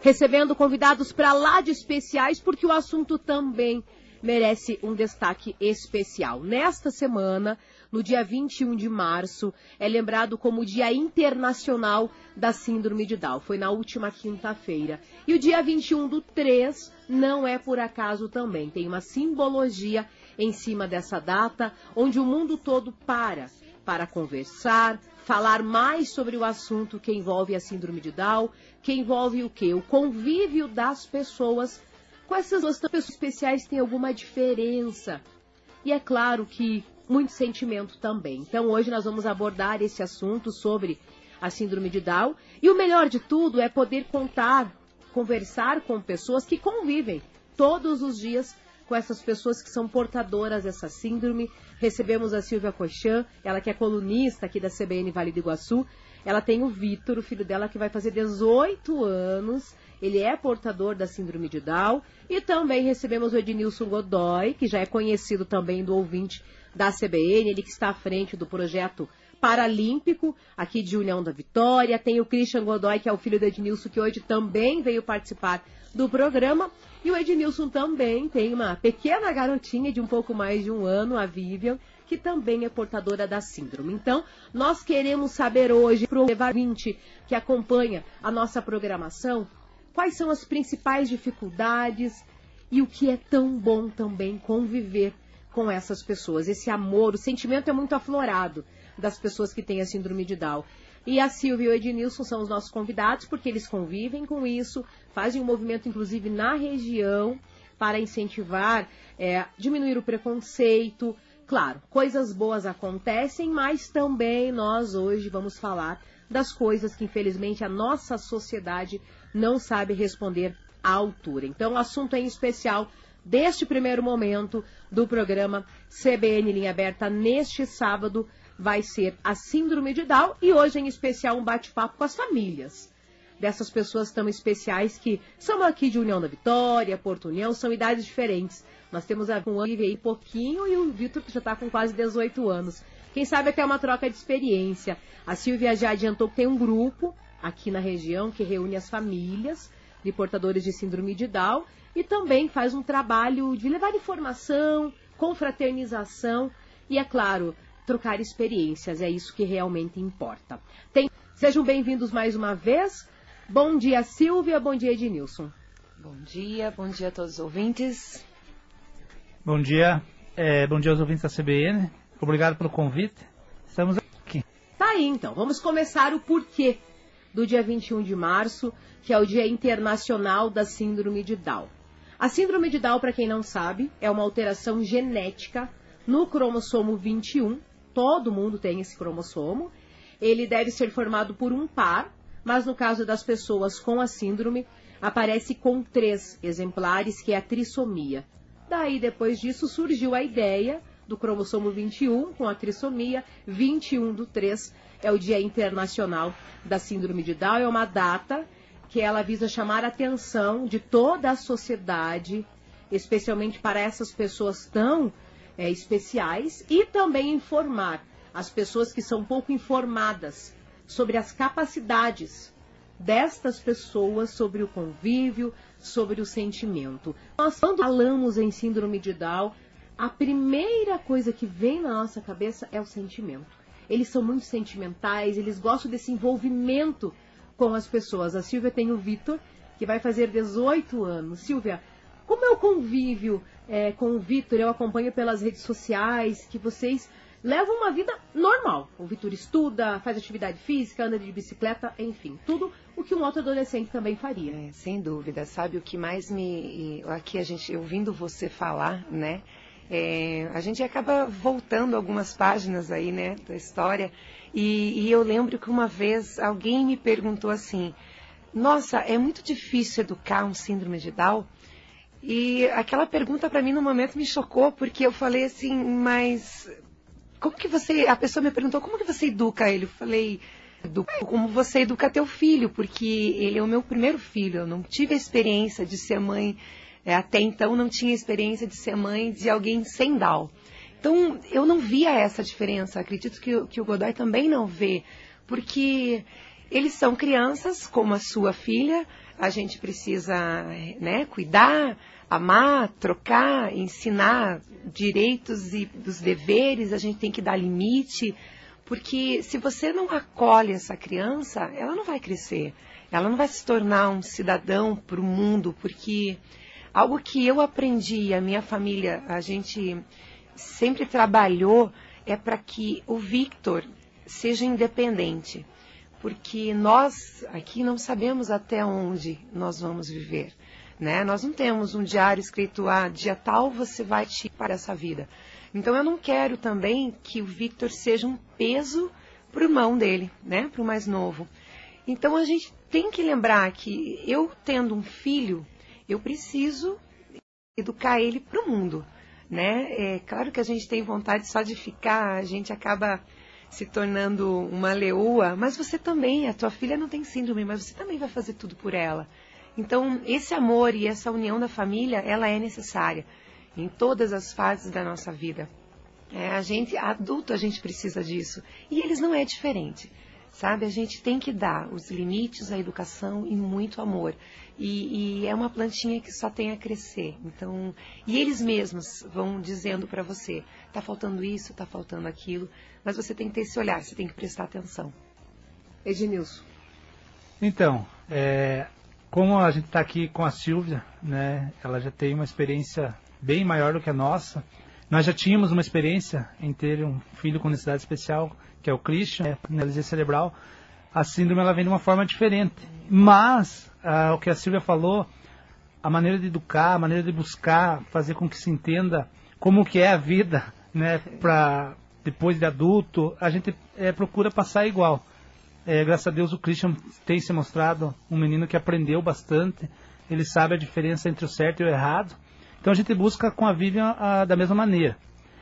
recebendo convidados para lá de especiais, porque o assunto também merece um destaque especial. Nesta semana, no dia 21 de março, é lembrado como o Dia Internacional da Síndrome de Down. Foi na última quinta-feira. E o dia 21/3 não é por acaso também. Tem uma simbologia em cima dessa data, onde o mundo todo para conversar, falar mais sobre o assunto que envolve a Síndrome de Down, que envolve o quê? O convívio das pessoas. Com essas duas pessoas especiais tem alguma diferença. E é claro que muito sentimento também. Então hoje nós vamos abordar esse assunto sobre a Síndrome de Down. E o melhor de tudo é poder conversar com pessoas que convivem todos os dias com essas pessoas que são portadoras dessa síndrome. Recebemos a Silvia Cochan, ela que é colunista aqui da CBN Vale do Iguaçu. Ela tem o Vitor, o filho dela, que vai fazer 18 anos. Ele é portador da Síndrome de Down. E também recebemos o Ednilson Godoy, que já é conhecido também do ouvinte da CBN. Ele que está à frente do projeto paralímpico, aqui de União da Vitória. Tem o Christian Godoy, que é o filho do Ednilson, que hoje também veio participar do programa. E o Ednilson também tem uma pequena garotinha de um pouco mais de um ano, a Vivian, que também é portadora da síndrome. Então, nós queremos saber hoje, para o ouvinte que acompanha a nossa programação, quais são as principais dificuldades e o que é tão bom também conviver com essas pessoas. Esse amor, o sentimento é muito aflorado das pessoas que têm a síndrome de Down. E a Silvia e o Ednilson são os nossos convidados, porque eles convivem com isso, fazem um movimento, inclusive, na região, para incentivar, diminuir o preconceito. Claro, coisas boas acontecem, mas também nós hoje vamos falar das coisas que, infelizmente, a nossa sociedade não sabe responder à altura. Então, o assunto em especial deste primeiro momento do programa CBN Linha Aberta neste sábado vai ser a Síndrome de Down e hoje, em especial, um bate-papo com as famílias dessas pessoas tão especiais que são aqui de União da Vitória, Porto União, são idades diferentes. Nós temos a Olivia aí pouquinho e o Vitor que já está com quase 18 anos. Quem sabe até uma troca de experiência. A Silvia já adiantou que tem um grupo aqui na região que reúne as famílias de portadores de síndrome de Down e também faz um trabalho de levar informação, confraternização e, é claro, trocar experiências. É isso que realmente importa. Sejam bem-vindos mais uma vez. Bom dia, Silvia. Bom dia, Ednilson. Bom dia a todos os ouvintes. Bom dia aos ouvintes da CBN. Obrigado pelo convite. Estamos aqui. Tá aí, então. Vamos começar o porquê do dia 21 de março, que é o Dia Internacional da Síndrome de Down. A Síndrome de Down, para quem não sabe, é uma alteração genética no cromossomo 21. Todo mundo tem esse cromossomo. Ele deve ser formado por um par, mas no caso das pessoas com a síndrome, aparece com 3 exemplares, que é a trissomia. Daí, depois disso, surgiu a ideia do cromossomo 21 com a trissomia. 21/3 é o Dia Internacional da Síndrome de Down. É uma data que ela visa chamar a atenção de toda a sociedade, especialmente para essas pessoas tão especiais, e também informar as pessoas que são pouco informadas sobre as capacidades destas pessoas, sobre o convívio, sobre o sentimento. Nós, quando falamos em síndrome de Down, a primeira coisa que vem na nossa cabeça é o sentimento. Eles são muito sentimentais, eles gostam desse envolvimento com as pessoas. A Silvia tem o Vitor, que vai fazer 18 anos. Silvia, como é o convívio com o Vitor? Eu acompanho pelas redes sociais que vocês levam uma vida normal. O Vitor estuda, faz atividade física, anda de bicicleta, enfim, tudo o que um outro adolescente também faria. Sem dúvida. Sabe o que mais aqui a gente, ouvindo você falar, né? A gente acaba voltando algumas páginas aí, né, da história. E eu lembro que uma vez alguém me perguntou assim: nossa, é muito difícil educar um síndrome de Down? E aquela pergunta para mim no momento me chocou, porque eu falei assim, mas como que a pessoa me perguntou, como que você educa ele? Eu falei, como você educa teu filho, porque ele é o meu primeiro filho, eu não tive a experiência de ser mãe, até então não tinha experiência de ser mãe de alguém sem Down. Então eu não via essa diferença, acredito que o Godoy também não vê, porque eles são crianças, como a sua filha, a gente precisa, né, cuidar, amar, trocar, ensinar direitos e dos deveres, a gente tem que dar limite, porque se você não acolhe essa criança, ela não vai crescer, ela não vai se tornar um cidadão para o mundo, porque algo que eu aprendi, a minha família, a gente sempre trabalhou, é para que o Victor seja independente, porque nós aqui não sabemos até onde nós vamos viver, né? Nós não temos um diário escrito, dia tal você vai para essa vida. Então eu não quero também que o Victor seja um peso para o irmão dele, né? Para o mais novo. Então a gente tem que lembrar que eu tendo um filho, eu preciso educar ele para o mundo, né? É claro que a gente tem vontade só de ficar, a gente acaba se tornando uma leoa, mas você também, a tua filha não tem síndrome, mas você também vai fazer tudo por ela. Então, esse amor e essa união da família, ela é necessária em todas as fases da nossa vida. Adulto, a gente precisa disso. E eles não é diferente, sabe? A gente tem que dar os limites, a educação e muito amor. E é uma plantinha que só tem a crescer. Então, e eles mesmos vão dizendo para você, tá faltando isso, tá faltando aquilo, mas você tem que ter esse olhar, você tem que prestar atenção. Ednilson. Então, como a gente está aqui com a Silvia, né, ela já tem uma experiência bem maior do que a nossa. Nós já tínhamos uma experiência em ter um filho com necessidade especial, que é o Christian, paralisia cerebral. A síndrome ela vem de uma forma diferente. Mas, o que a Silvia falou, a maneira de educar, a maneira de buscar, fazer com que se entenda como que é a vida, né, para depois de adulto, a gente procura passar igual. Graças a Deus o Christian tem se mostrado um menino que aprendeu bastante, ele sabe a diferença entre o certo e o errado, então a gente busca com a Vivian da mesma maneira.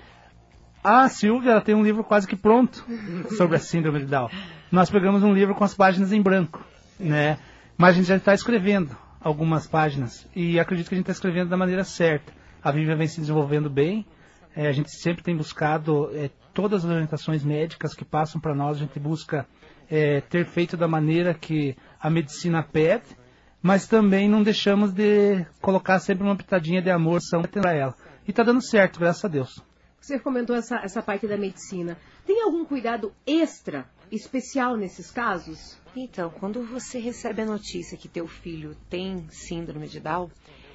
A Silvia ela tem um livro quase que pronto sobre a síndrome de Down. Nós pegamos um livro com as páginas em branco, né? Mas a gente já está escrevendo algumas páginas e acredito que a gente está escrevendo da maneira certa. A Vivian vem se desenvolvendo bem, a gente sempre tem buscado todas as orientações médicas que passam para nós, a gente busca ter feito da maneira que a medicina pede, mas também não deixamos de colocar sempre uma pitadinha de amor para ela. E está dando certo, graças a Deus. Você comentou essa parte da medicina. Tem algum cuidado extra, especial nesses casos? Então, quando você recebe a notícia que teu filho tem síndrome de Down,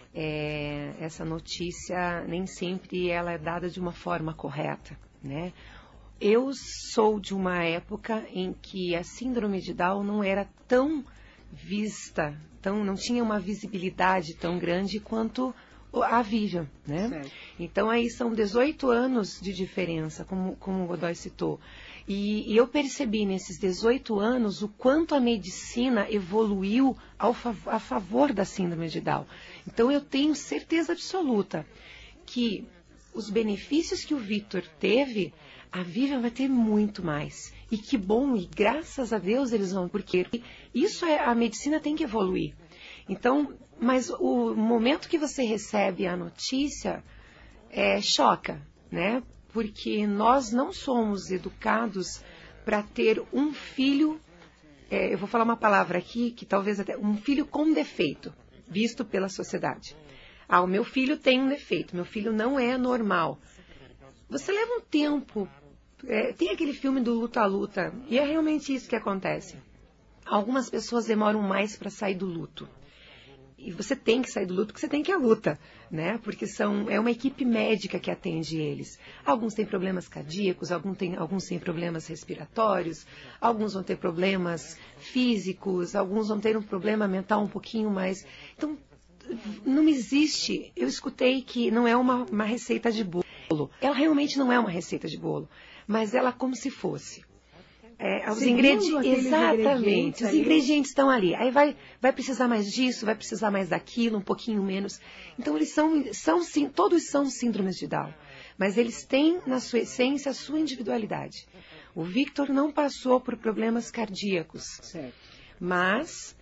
essa notícia nem sempre ela é dada de uma forma correta, né? Eu sou de uma época em que a síndrome de Down não era tão vista, não tinha uma visibilidade tão grande quanto a Vivian, né? Certo. Então aí são 18 anos de diferença, como o Godoy citou. E eu percebi nesses 18 anos o quanto a medicina evoluiu a favor da síndrome de Down. Então eu tenho certeza absoluta que os benefícios que o Victor teve, a Vivian vai ter muito mais. E que bom, e graças a Deus eles vão, porque isso a medicina tem que evoluir. Então, mas o momento que você recebe a notícia choca, né? Porque nós não somos educados para ter um filho, eu vou falar uma palavra aqui, que talvez até um filho com defeito, visto pela sociedade. O meu filho tem um defeito, meu filho não é normal. Você leva um tempo, tem aquele filme do Luta a Luta, e é realmente isso que acontece. Algumas pessoas demoram mais para sair do luto. E você tem que sair do luto porque você tem que ir à luta, né? Porque é uma equipe médica que atende eles. Alguns têm problemas cardíacos, alguns têm problemas respiratórios, alguns vão ter problemas físicos, alguns vão ter um problema mental um pouquinho mais. Então, não existe. Eu escutei que não é uma receita de bolo. Ela realmente não é uma receita de bolo, mas ela como se fosse. Os ingredientes, exatamente, os ingredientes estão ali. Aí vai precisar mais disso, vai precisar mais daquilo, um pouquinho menos. Então eles sim, todos são síndromes de Down, mas eles têm na sua essência a sua individualidade. O Victor não passou por problemas cardíacos, certo, mas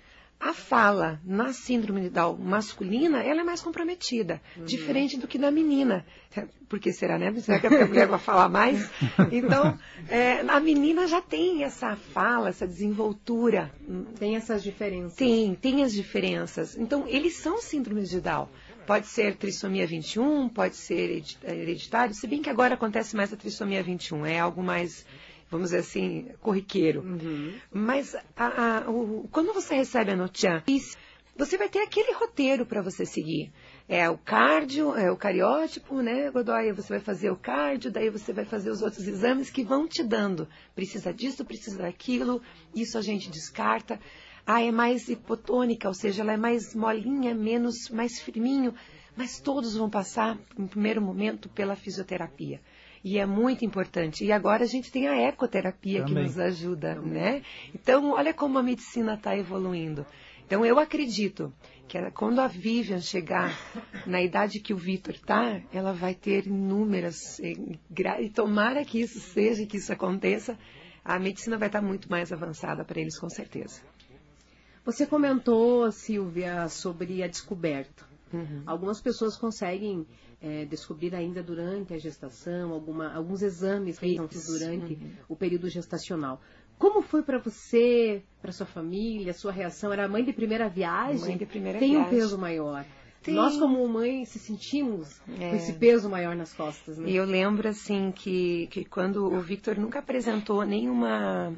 A fala na síndrome de Down masculina, ela é mais comprometida, diferente do que da menina. Por que será, né? Será que a mulher vai falar mais? Então, a menina já tem essa fala, essa desenvoltura. Tem essas diferenças. Tem as diferenças. Então, eles são síndromes de Down. Pode ser trissomia 21, pode ser hereditário, se bem que agora acontece mais a trissomia 21, é algo mais, vamos dizer assim, corriqueiro. Mas quando você recebe a notícia, você vai ter aquele roteiro para você seguir. É o cardio, é o cariótipo, né, Godoy? Você vai fazer o cardio, daí você vai fazer os outros exames que vão te dando. Precisa disso, precisa daquilo, isso a gente descarta. É mais hipotônica, ou seja, ela é mais molinha, mais firminho, mas todos vão passar, no primeiro momento, pela fisioterapia. E é muito importante. E agora a gente tem a ecoterapia que nos ajuda, né? Então, olha como a medicina está evoluindo. Então, eu acredito que quando a Vivian chegar na idade que o Vitor está, ela vai ter inúmeras, e tomara que isso seja, que isso aconteça, a medicina vai estar muito mais avançada para eles, com certeza. Você comentou, Silvia, sobre a descoberta. Algumas pessoas conseguem descobrir ainda durante a gestação, alguns exames feitos durante o período gestacional. Como foi para você, para sua família, sua reação? Era mãe de primeira viagem? Mãe de primeira Tem viagem. Um peso maior. Nós, como mãe, se sentimos com esse peso maior nas costas, né? E eu lembro, assim, que quando o Victor nunca apresentou nenhuma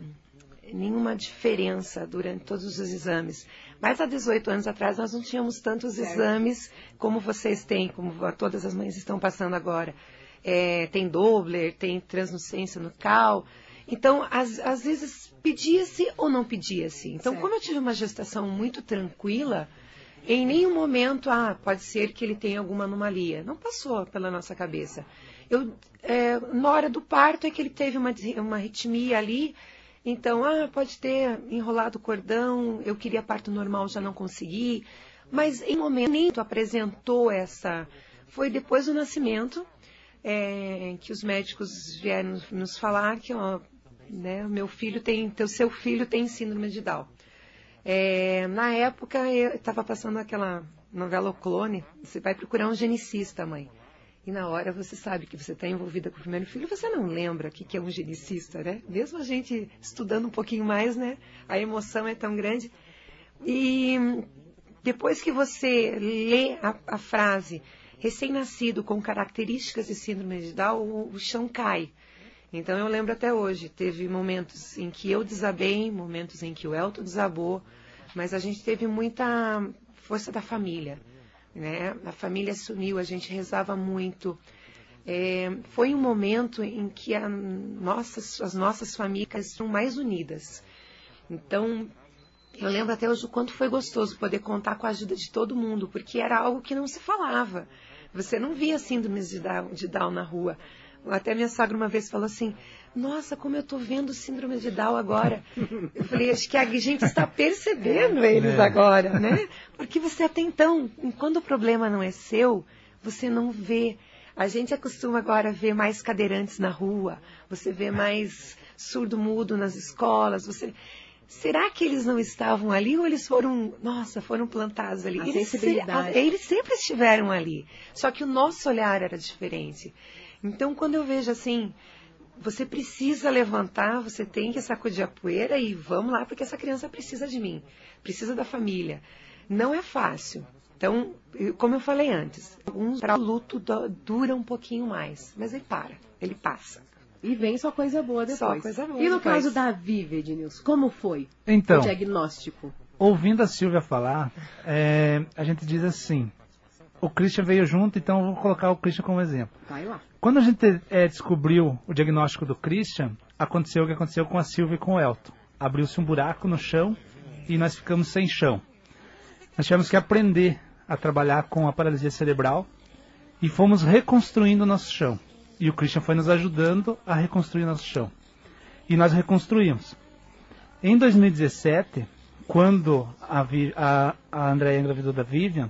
diferença durante todos os exames. Mas há 18 anos atrás nós não tínhamos tantos exames como vocês têm, como todas as mães estão passando agora. Tem Doppler, tem translucência nucal. Então, às vezes pedia-se ou não pedia-se. Então, como eu tive uma gestação muito tranquila, em nenhum momento, pode ser que ele tenha alguma anomalia. Não passou pela nossa cabeça. Na hora do parto é que ele teve uma arritmia ali. Então, pode ter enrolado o cordão, eu queria parto normal, já não consegui. Mas em momento apresentou foi depois do nascimento, que os médicos vieram nos falar que o seu filho tem síndrome de Down. Na época, eu estava passando aquela novela O Clone, você vai procurar um genicista, mãe. E na hora você sabe que você está envolvida com o primeiro filho, você não lembra o que é um genicista, né? Mesmo a gente estudando um pouquinho mais, né? A emoção é tão grande. E depois que você lê a frase recém-nascido com características de síndrome de Down, o chão cai. Então eu lembro até hoje, teve momentos em que eu desabei, momentos em que o Elton desabou, mas a gente teve muita força da família. Né? A família se uniu, a gente rezava muito. Foi um momento em que as nossas famílias estão mais unidas. Então, eu lembro até hoje o quanto foi gostoso poder contar com a ajuda de todo mundo, porque era algo que não se falava. Você não via síndromes de Down na rua. Até minha sogra uma vez falou assim, nossa, como eu estou vendo síndrome de Down agora. Eu falei, acho que a gente está percebendo eles agora, né? Porque você até então, quando o problema não é seu, você não vê. A gente acostuma agora a ver mais cadeirantes na rua, você vê mais surdo-mudo nas escolas, Será que eles não estavam ali ou eles foram plantados ali? Eles sempre estiveram ali, só que o nosso olhar era diferente. Então, quando eu vejo assim, você precisa levantar, você tem que sacudir a poeira e vamos lá, porque essa criança precisa de mim, precisa da família. Não é fácil. Então, como eu falei antes, para o luto dura um pouquinho mais, mas ele passa. E vem só coisa boa depois. Só coisa boa e no depois. caso da Vivi, Ednilson, como foi o diagnóstico? Ouvindo a Silvia falar, a gente diz assim, o Christian veio junto, então eu vou colocar o Christian como exemplo. Vai lá. Quando a gente descobriu o diagnóstico do Christian, aconteceu o que aconteceu com a Silvia e com o Elton. Abriu-se um buraco no chão e nós ficamos sem chão. Nós tivemos que aprender a trabalhar com a paralisia cerebral e fomos reconstruindo o nosso chão. E o Christian foi nos ajudando a reconstruir nosso chão. E nós reconstruímos. Em 2017, quando a Andréia engravidou da Vivian,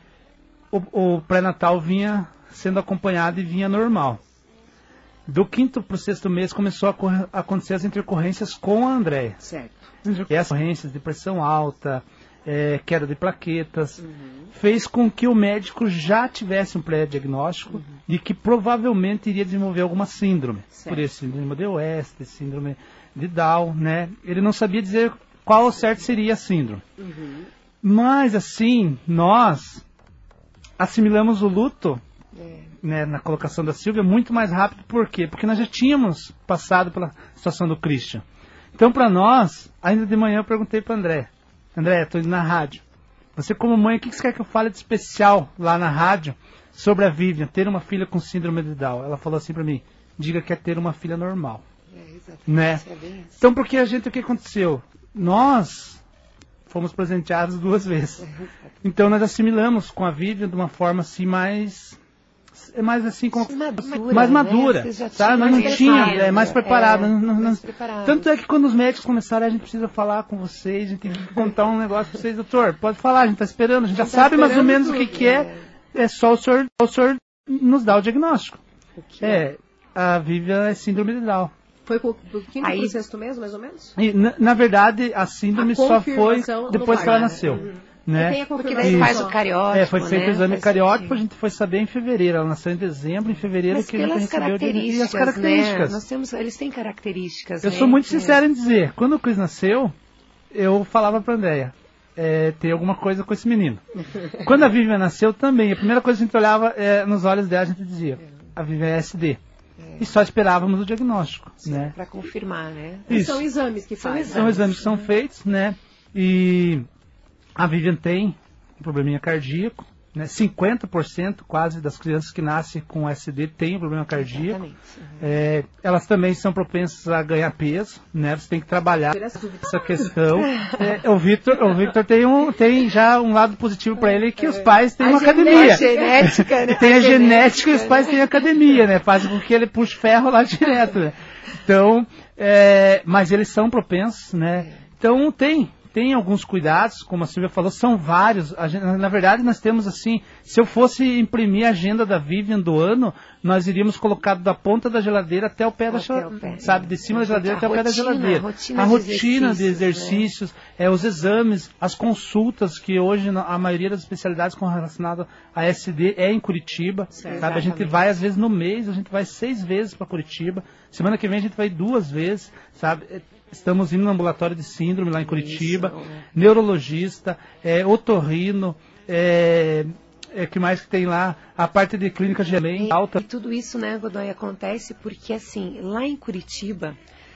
o pré-natal vinha sendo acompanhado e vinha normal. Do 5º para o 6º mês começou a acontecer as intercorrências com a Andréia. Certo. E essas intercorrências de pressão alta, queda de plaquetas, fez com que o médico já tivesse um pré-diagnóstico de que provavelmente iria desenvolver alguma síndrome. Por esse síndrome de West, síndrome de Down, né? Ele não sabia dizer qual ao certo seria a síndrome. Mas, assim, nós assimilamos o luto, né, na colocação da Silvia muito mais rápido. Por quê? Porque nós já tínhamos passado pela situação do Christian. Então, para nós, ainda de manhã eu perguntei para André, estou indo na rádio. Você como mãe, o que você quer que eu fale de especial lá na rádio sobre a Vivian, ter uma filha com síndrome de Down? Ela falou assim para mim, diga que é ter uma filha normal. Né? Então, porque o que aconteceu? Nós fomos presenteados 2 vezes. Então, nós assimilamos com a Vivian de uma forma assim mais assim, mais madura, né? Sabe? Nós não tínhamos, mais preparado. Tanto é que quando os médicos começaram, a gente precisa falar com vocês, a gente tem que contar um negócio para vocês, doutor, pode falar, a gente está esperando, a gente já sabe mais ou menos o que é só o senhor nos dá o diagnóstico. A Vivian é síndrome de Down. Foi do 5º para o 6º mês, mais ou menos? E, na verdade, a síndrome só foi depois que ela nasceu. Né? Porque daí faz o cariótipo, foi feito o exame cariótipo, a gente foi saber em fevereiro. Ela nasceu em dezembro, em fevereiro mas que a gente recebeu e as características. Né? Eles têm características. Eu sou muito sincero em dizer, quando o Chris nasceu, eu falava para a Andréia, tem alguma coisa com esse menino. Quando a Vivian nasceu também, a primeira coisa que a gente olhava nos olhos dela, a gente dizia, a Vivian é SD. E só esperávamos o diagnóstico, né? Para confirmar, né? Isso. São exames que fazem. São exames que são feitos, né? E a Vivian tem um probleminha cardíaco, né? 50% quase das crianças que nascem com SD têm um problema cardíaco. Elas também são propensas a ganhar peso, né? Você tem que trabalhar essa questão. O Victor tem já um lado positivo para ele, que os pais têm uma academia. Genética, né? Tem a genética e os pais têm academia, né? Faz com que ele puxe ferro lá direto, né? Então, mas eles são propensos, né? Então tem alguns cuidados, como a Silvia falou, são vários. Na verdade, nós temos assim, se eu fosse imprimir a agenda da Vivian do ano, nós iríamos colocar da ponta da geladeira até o pé da geladeira, sabe? De cima da geladeira até o pé da geladeira. A rotina de exercícios, os exames, as consultas, que hoje a maioria das especialidades relacionadas a SD é em Curitiba, sabe? A gente vai às vezes no mês, a gente vai 6 vezes para Curitiba. Semana que vem a gente vai 2 vezes, sabe? Estamos indo no ambulatório de síndrome lá em Curitiba, neurologista, otorrino, que mais que tem lá? A parte de clínica geral alta. E tudo isso, né, Godoy, acontece porque, assim, lá em Curitiba,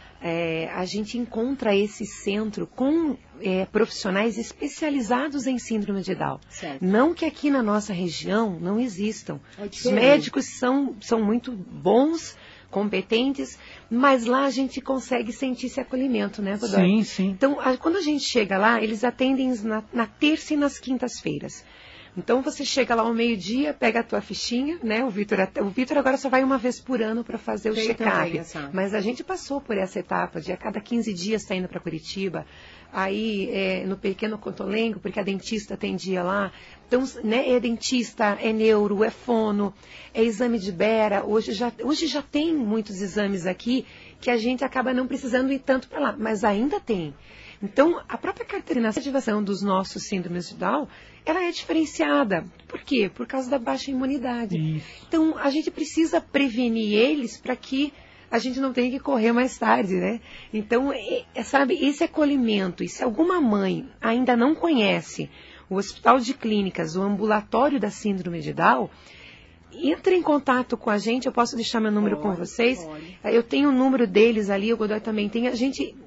a gente encontra esse centro com profissionais especializados em síndrome de Down. Certo. Não que aqui na nossa região não existam. Os médicos são muito bons, competentes, mas lá a gente consegue sentir esse acolhimento, né, Godoy? Sim, sim. Então, quando a gente chega lá, eles atendem na terça e nas quintas-feiras. Então, você chega lá ao meio-dia, pega a tua fichinha, né? O Vitor agora só vai uma vez por ano para fazer o check-up. Mas a gente passou por essa etapa de a cada 15 dias está indo para Curitiba. Aí, no Pequeno Cotolengo, porque a dentista atendia lá. Então, né, é dentista, é neuro, é fono, é exame de bera. Hoje já tem muitos exames aqui que a gente acaba não precisando ir tanto para lá, mas ainda tem. Então, a própria carteira de ativação dos nossos síndromes de Down, ela é diferenciada. Por quê? Por causa da baixa imunidade. Isso. Então, a gente precisa prevenir eles para que a gente não tenha que correr mais tarde, né? Então, sabe, esse acolhimento, e se alguma mãe ainda não conhece o Hospital de Clínicas, o ambulatório da síndrome de Down, entre em contato com a gente, eu posso deixar meu número com vocês. Pode. Eu tenho o número deles ali, o Godoy também tem. A gente,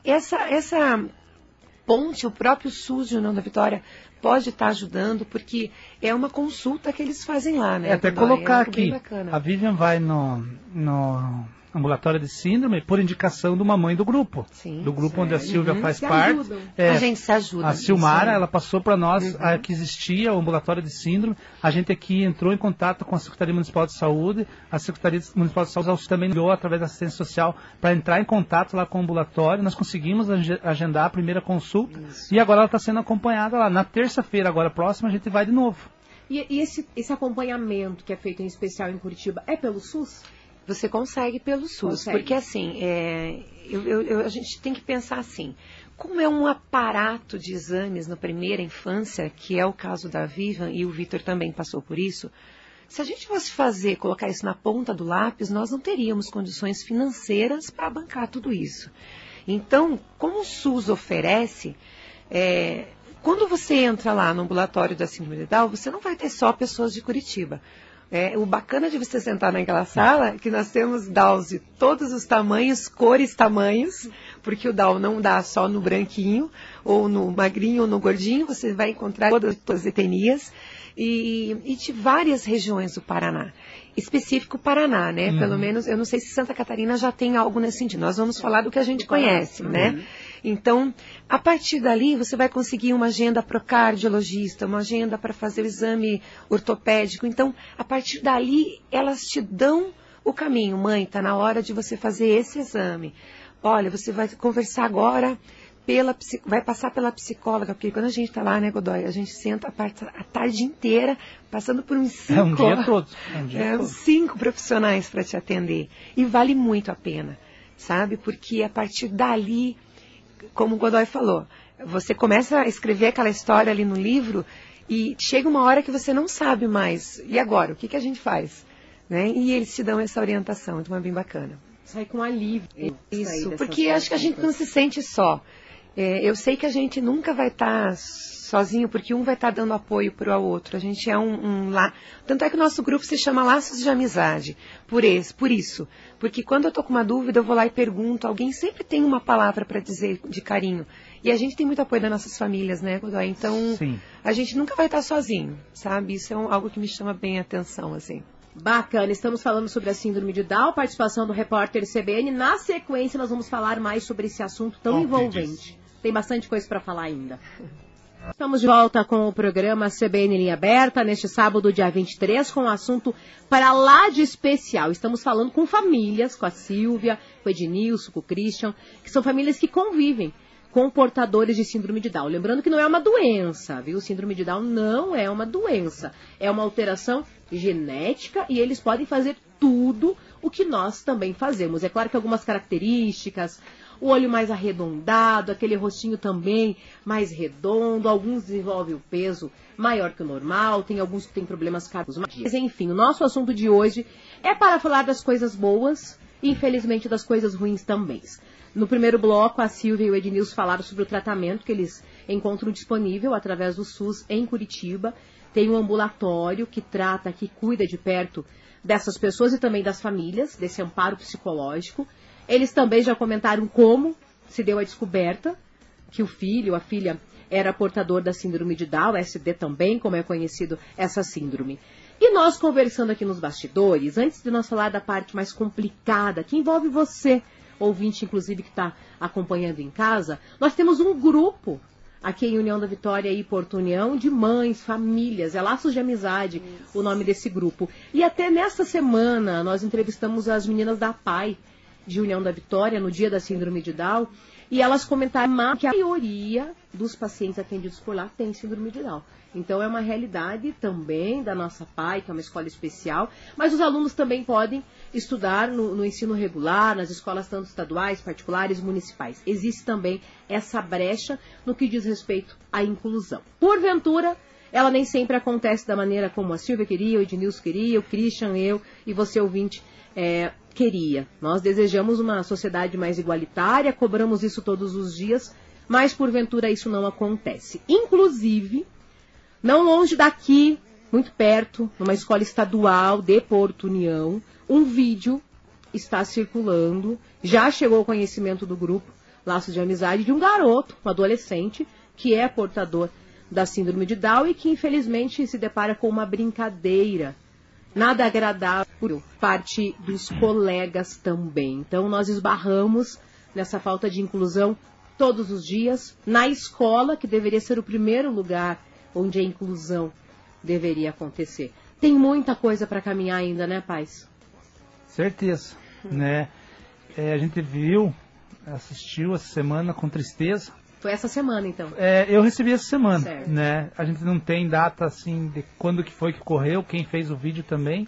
essa ponte, o próprio SUS de União da Vitória pode estar ajudando, porque é uma consulta que eles fazem lá, né? Até colocar aqui, a Vivian vai no ambulatório de síndrome por indicação de uma mãe do grupo. Sim, do grupo onde a Silvia faz se parte. A gente se ajuda. A Silmara, ela passou para nós que existia o ambulatório de síndrome. A gente aqui entrou em contato com a Secretaria Municipal de Saúde. A Secretaria Municipal de Saúde também enviou através da assistência social para entrar em contato lá com o ambulatório. Nós conseguimos agendar a primeira consulta. Isso. E agora ela está sendo acompanhada lá. Na terça-feira, agora próxima, a gente vai de novo. E esse acompanhamento que é feito em especial em Curitiba é pelo SUS? Você consegue pelo SUS, porque assim, a gente tem que pensar assim, como é um aparato de exames na primeira infância, que é o caso da Vivian, e o Vitor também passou por isso, se a gente fosse colocar isso na ponta do lápis, nós não teríamos condições financeiras para bancar tudo isso. Então, como o SUS oferece, quando você entra lá no ambulatório da Síndrome de Down, você não vai ter só pessoas de Curitiba. O bacana de você sentar naquela sala é que nós temos Downs de todos os tamanhos, cores, tamanhos, porque o Down não dá só no branquinho, ou no magrinho, ou no gordinho, você vai encontrar todas as etnias, e de várias regiões do Paraná. Específico Paraná, né? Pelo menos, eu não sei se Santa Catarina já tem algo nesse sentido. Nós vamos falar do que a gente conhece, né? Então, a partir dali, você vai conseguir uma agenda para o cardiologista, uma agenda para fazer o exame ortopédico. Então, a partir dali, elas te dão o caminho. Mãe, está na hora de você fazer esse exame. Olha, você vai conversar agora, vai passar pela psicóloga, porque quando a gente está lá, né, Godoy, a gente senta a tarde inteira, passando por uns 5... um dia todo. Uns 5 profissionais para te atender. E vale muito a pena, sabe? Porque a partir dali, como o Godoy falou, você começa a escrever aquela história ali no livro e chega uma hora que você não sabe mais. E agora? O que a gente faz? Né? E eles te dão essa orientação, então é bem bacana. Sai com alívio. Isso, porque acho que a gente não se sente só. Eu sei que a gente nunca vai estar sozinho, porque um vai estar dando apoio para o outro. A gente é lá. Tanto é que o nosso grupo se chama Laços de Amizade, por isso. Porque quando eu estou com uma dúvida, eu vou lá e pergunto. Alguém sempre tem uma palavra para dizer de carinho. E a gente tem muito apoio das nossas famílias, né, Godoy? Então, sim, a gente nunca vai estar sozinho, sabe? Isso é algo que me chama bem a atenção, assim. Bacana, estamos falando sobre a síndrome de Down, participação do repórter CBN. Na sequência, nós vamos falar mais sobre esse assunto tão envolvente. Tem bastante coisa para falar ainda. Estamos de volta com o programa CBN Linha Aberta, neste sábado, dia 23, com o assunto para lá de especial. Estamos falando com famílias, com a Silvia, com o Ednilson, com o Christian, que são famílias que convivem com portadores de síndrome de Down. Lembrando que não é uma doença, viu? Síndrome de Down não é uma doença. É uma alteração genética e eles podem fazer tudo o que nós também fazemos. É claro que algumas características, o olho mais arredondado, aquele rostinho também mais redondo, alguns desenvolvem o peso maior que o normal, tem alguns que têm problemas cardíacos. Mas enfim, o nosso assunto de hoje é para falar das coisas boas e infelizmente das coisas ruins também. No primeiro bloco, a Silvia e o Ednilson falaram sobre o tratamento que eles encontram disponível através do SUS em Curitiba. Tem um ambulatório que trata, que cuida de perto dessas pessoas e também das famílias, desse amparo psicológico. Eles também já comentaram como se deu a descoberta que o filho, a filha, era portador da síndrome de Down, SD também, como é conhecido essa síndrome. E nós conversando aqui nos bastidores, antes de nós falar da parte mais complicada, que envolve você, ouvinte inclusive que está acompanhando em casa, nós temos um grupo aqui em União da Vitória e Porto União, de mães, famílias, é Laços de Amizade, o nome desse grupo. E até nesta semana nós entrevistamos as meninas da PAI de União da Vitória, no dia da síndrome de Down, e elas comentaram que a maioria dos pacientes atendidos por lá tem síndrome de Down. Então é uma realidade também da nossa PAI, que é uma escola especial, mas os alunos também podem estudar no ensino regular, nas escolas tanto estaduais, particulares, municipais. Existe também essa brecha no que diz respeito à inclusão. Porventura, ela nem sempre acontece da maneira como a Silvia queria, o Ednilson queria, o Christian, eu e você ouvinte queria. Nós desejamos uma sociedade mais igualitária, cobramos isso todos os dias, mas porventura isso não acontece. Inclusive, não longe daqui, muito perto, numa escola estadual de Porto União, um vídeo está circulando, já chegou ao conhecimento do grupo Laços de Amizade, de um garoto, um adolescente, que é portador da síndrome de Down e que infelizmente se depara com uma brincadeira nada agradável por parte dos colegas também. Então nós esbarramos nessa falta de inclusão todos os dias, na escola, que deveria ser o primeiro lugar onde a inclusão deveria acontecer. Tem muita coisa para caminhar ainda, né, Paz? Certeza, né? A gente assistiu essa semana com tristeza. Foi essa semana, então? Eu recebi essa semana, certo, né? A gente não tem data, assim, de quando que foi que correu, quem fez o vídeo também.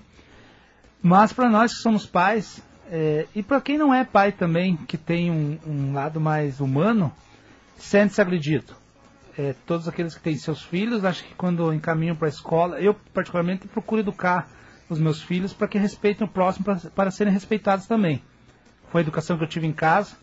Mas para nós que somos pais, e para quem não é pai também, que tem um lado mais humano, sente-se agredido. Todos aqueles que têm seus filhos, acho que quando encaminham para a escola, eu particularmente procuro educar os meus filhos para que respeitem o próximo, para serem respeitados também. Foi a educação que eu tive em casa.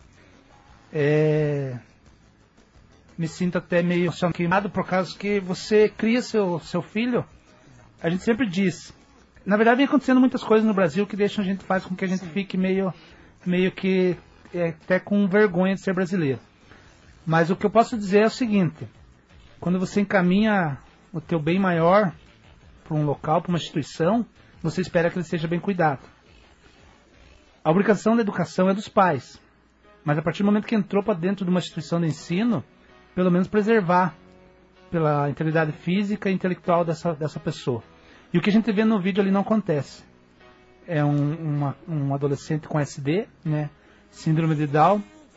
Me sinto até meio queimado por causa que você cria seu filho. A gente sempre diz, na verdade vem acontecendo muitas coisas no Brasil que deixam a gente, faz com que a gente fique meio que até com vergonha de ser brasileiro. Mas o que eu posso dizer é o seguinte: quando você encaminha o teu bem maior para um local, para uma instituição, você espera que ele seja bem cuidado. A obrigação da educação é dos pais, mas a partir do momento que entrou para dentro de uma instituição de ensino, pelo menos preservar pela integridade física e intelectual dessa pessoa. E o que a gente vê no vídeo ali não acontece. É um adolescente com SD, né, síndrome de Down,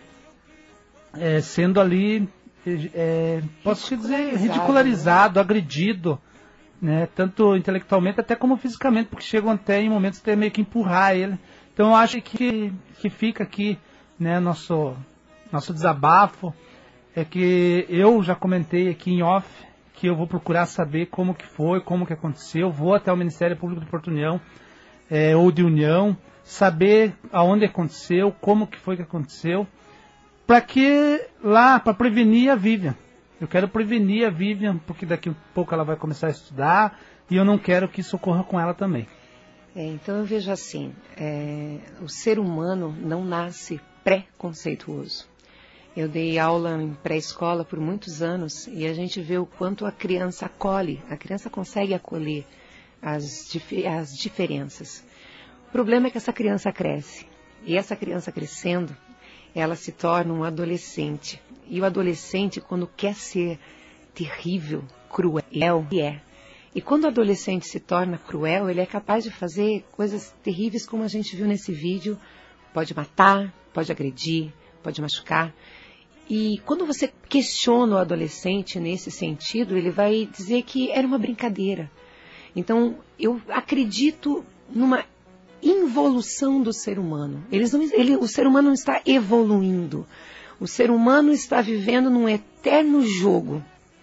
sendo ali, posso dizer, ridicularizado, agredido, né, tanto intelectualmente até como fisicamente, porque chegam até em momentos até meio que empurrar ele. Então eu acho que fica aqui, né, nosso desabafo, é que eu já comentei aqui em off que eu vou procurar saber como que foi, como que aconteceu, vou até o Ministério Público de Porto União, ou de União, saber aonde aconteceu, como que foi que aconteceu, para prevenir a Vivian. Eu quero prevenir a Vivian, porque daqui a pouco ela vai começar a estudar, e eu não quero que isso ocorra com ela também. Então eu vejo assim, o ser humano não nasce pré-conceituoso. Eu dei aula em pré-escola por muitos anos e a gente vê o quanto a criança acolhe, a criança consegue acolher as diferenças. O problema é que essa criança cresce, e essa criança crescendo, ela se torna um adolescente. E o adolescente, quando quer ser terrível, cruel, ele é. E quando o adolescente se torna cruel, ele é capaz de fazer coisas terríveis, como a gente viu nesse vídeo. Pode matar, pode agredir, pode machucar. E quando você questiona o adolescente nesse sentido, ele vai dizer que era uma brincadeira. Então, eu acredito numa involução do ser humano. O ser humano não está evoluindo. O ser humano está vivendo num eterno jogo.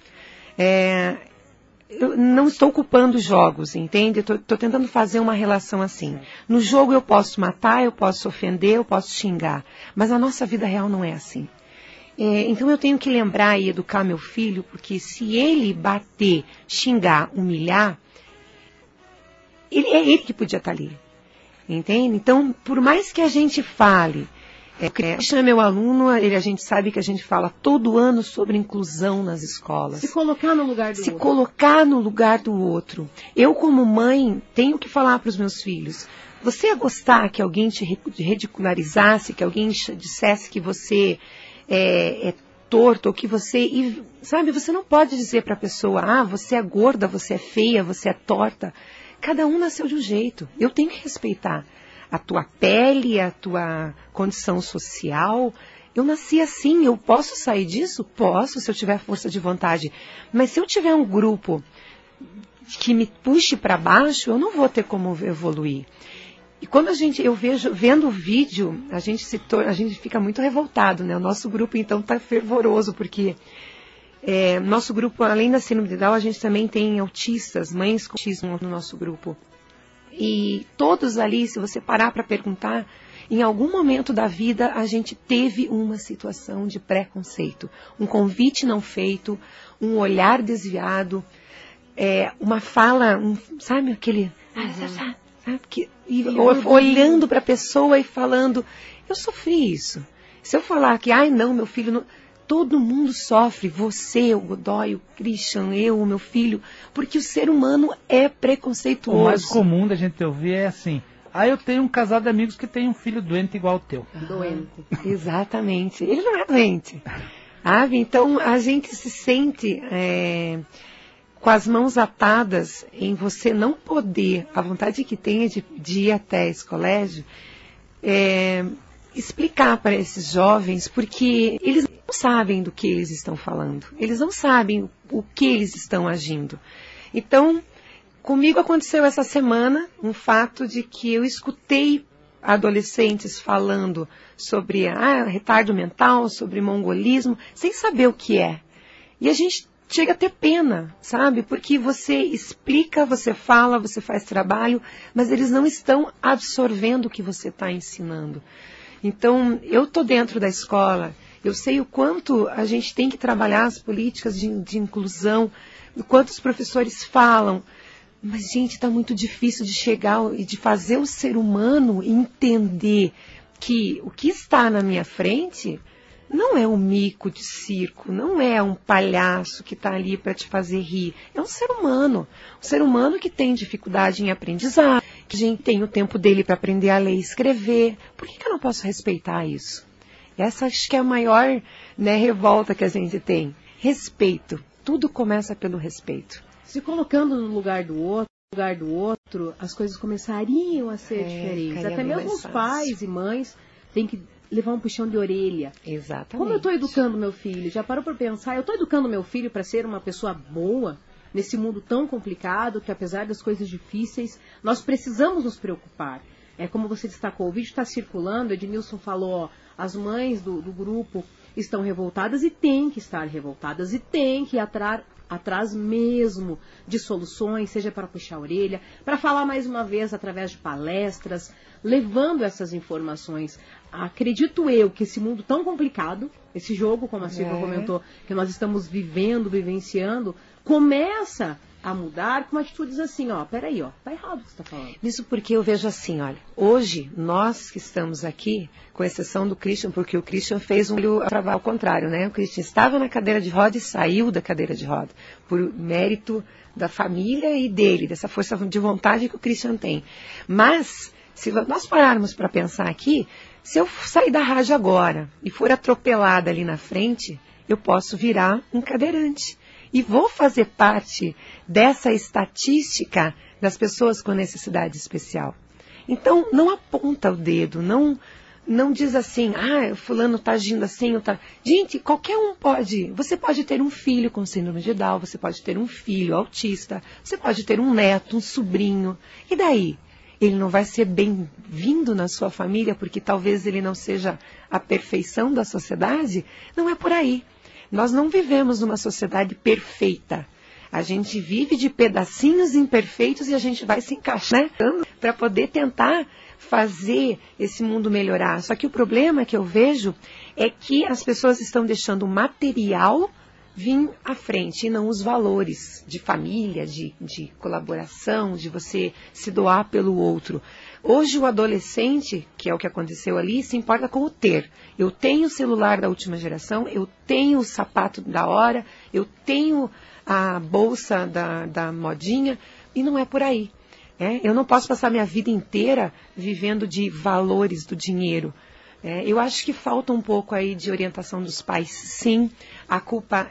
Eu não estou culpando jogos, entende? Estou tentando fazer uma relação assim. No jogo eu posso matar, eu posso ofender, eu posso xingar. Mas a nossa vida real não é assim. Então eu tenho que lembrar e educar meu filho, porque se ele bater, xingar, humilhar, é ele que podia estar ali. Entende? Então, por mais que a gente fale, Christian é meu aluno, a gente sabe que a gente fala todo ano sobre inclusão nas escolas. Se colocar no lugar do outro. Se colocar no lugar do outro. Eu, como mãe, tenho que falar para os meus filhos. Você ia gostar que alguém te ridicularizasse, que alguém dissesse que você é torto, ou que você... E, sabe, você não pode dizer para a pessoa, você é gorda, você é feia, você é torta. Cada um nasceu de um jeito. Eu tenho que respeitar a tua pele, a tua condição social. Eu nasci assim, eu posso sair disso? Posso, se eu tiver força de vontade. Mas se eu tiver um grupo que me puxe para baixo, eu não vou ter como evoluir. E quando eu vejo, vendo o vídeo, a gente fica muito revoltado, né? O nosso grupo, então, está fervoroso, porque nosso grupo, além da síndrome de Down, a gente também tem autistas, mães com autismo no nosso grupo. E todos ali, se você parar para perguntar, em algum momento da vida a gente teve uma situação de preconceito. Um convite não feito, um olhar desviado, uma fala, sabe aquele... olhando para a pessoa e falando, eu sofri isso. Se eu falar que, não, meu filho... Não... Todo mundo sofre, você, o Godoy, o Christian, eu, o meu filho, porque o ser humano é preconceituoso. O mais comum da gente ouvir é assim, eu tenho um casal de amigos que tem um filho doente igual ao teu. Doente. Exatamente, ele não é doente. Então a gente se sente com as mãos atadas em você não poder, a vontade que tem de ir até esse colégio, explicar para esses jovens, porque eles não sabem do que eles estão falando, eles não sabem o que eles estão agindo. Então, comigo aconteceu essa semana um fato de que eu escutei adolescentes falando sobre retardo mental, sobre mongolismo, sem saber o que é. E a gente chega a ter pena, sabe? Porque você explica, você fala, você faz trabalho, mas eles não estão absorvendo o que você está ensinando. Então, eu estou dentro da escola, eu sei o quanto a gente tem que trabalhar as políticas de inclusão, o quanto os professores falam. Mas, gente, está muito difícil de chegar e de fazer o ser humano entender que o que está na minha frente não é um mico de circo, não é um palhaço que está ali para te fazer rir. É um ser humano que tem dificuldade em aprendizado, que a gente tem o tempo dele para aprender a ler e escrever. Por que eu não posso respeitar isso? Essa acho que é a maior, né, revolta que a gente tem. Respeito. Tudo começa pelo respeito. Se colocando no lugar do outro, as coisas começariam a ser diferentes. Até mesmo os pais e mães têm que levar um puxão de orelha. Exatamente. Como eu estou educando meu filho? Já parou para pensar? Eu estou educando meu filho para ser uma pessoa boa nesse mundo tão complicado que, apesar das coisas difíceis, nós precisamos nos preocupar. É como você destacou, o vídeo está circulando, Ednilson falou, as mães do grupo estão revoltadas e têm que estar revoltadas e têm que ir atrás mesmo de soluções, seja para puxar a orelha, para falar mais uma vez através de palestras, levando essas informações. Acredito eu que esse mundo tão complicado, esse jogo, como a Silvia comentou, que nós estamos vivenciando, começa a mudar com atitudes assim, peraí, tá errado o que você está falando. Isso porque eu vejo assim, olha, hoje, nós que estamos aqui, com exceção do Christian, porque o Christian fez um trabalho ao contrário, né? O Christian estava na cadeira de roda e saiu da cadeira de roda, por mérito da família e dele, dessa força de vontade que o Christian tem. Mas, se nós pararmos para pensar aqui, se eu sair da rádio agora e for atropelada ali na frente, eu posso virar um cadeirante. E vou fazer parte dessa estatística das pessoas com necessidade especial. Então, não aponta o dedo, não diz assim, fulano está agindo assim, ou tá... Gente, qualquer um pode. Você pode ter um filho com síndrome de Down, você pode ter um filho autista, você pode ter um neto, um sobrinho. E daí? Ele não vai ser bem-vindo na sua família porque talvez ele não seja a perfeição da sociedade? Não é por aí. Nós não vivemos numa sociedade perfeita. A gente vive de pedacinhos imperfeitos e a gente vai se encaixando para poder tentar fazer esse mundo melhorar. Só que o problema que eu vejo é que as pessoas estão deixando o material vir à frente e não os valores de família, de colaboração, de você se doar pelo outro. Hoje o adolescente, que é o que aconteceu ali, se importa com o ter. Eu tenho o celular da última geração, eu tenho o sapato da hora, eu tenho a bolsa da modinha, e não é por aí. Eu não posso passar minha vida inteira vivendo de valores do dinheiro. Eu acho que falta um pouco aí de orientação dos pais. Sim, a culpa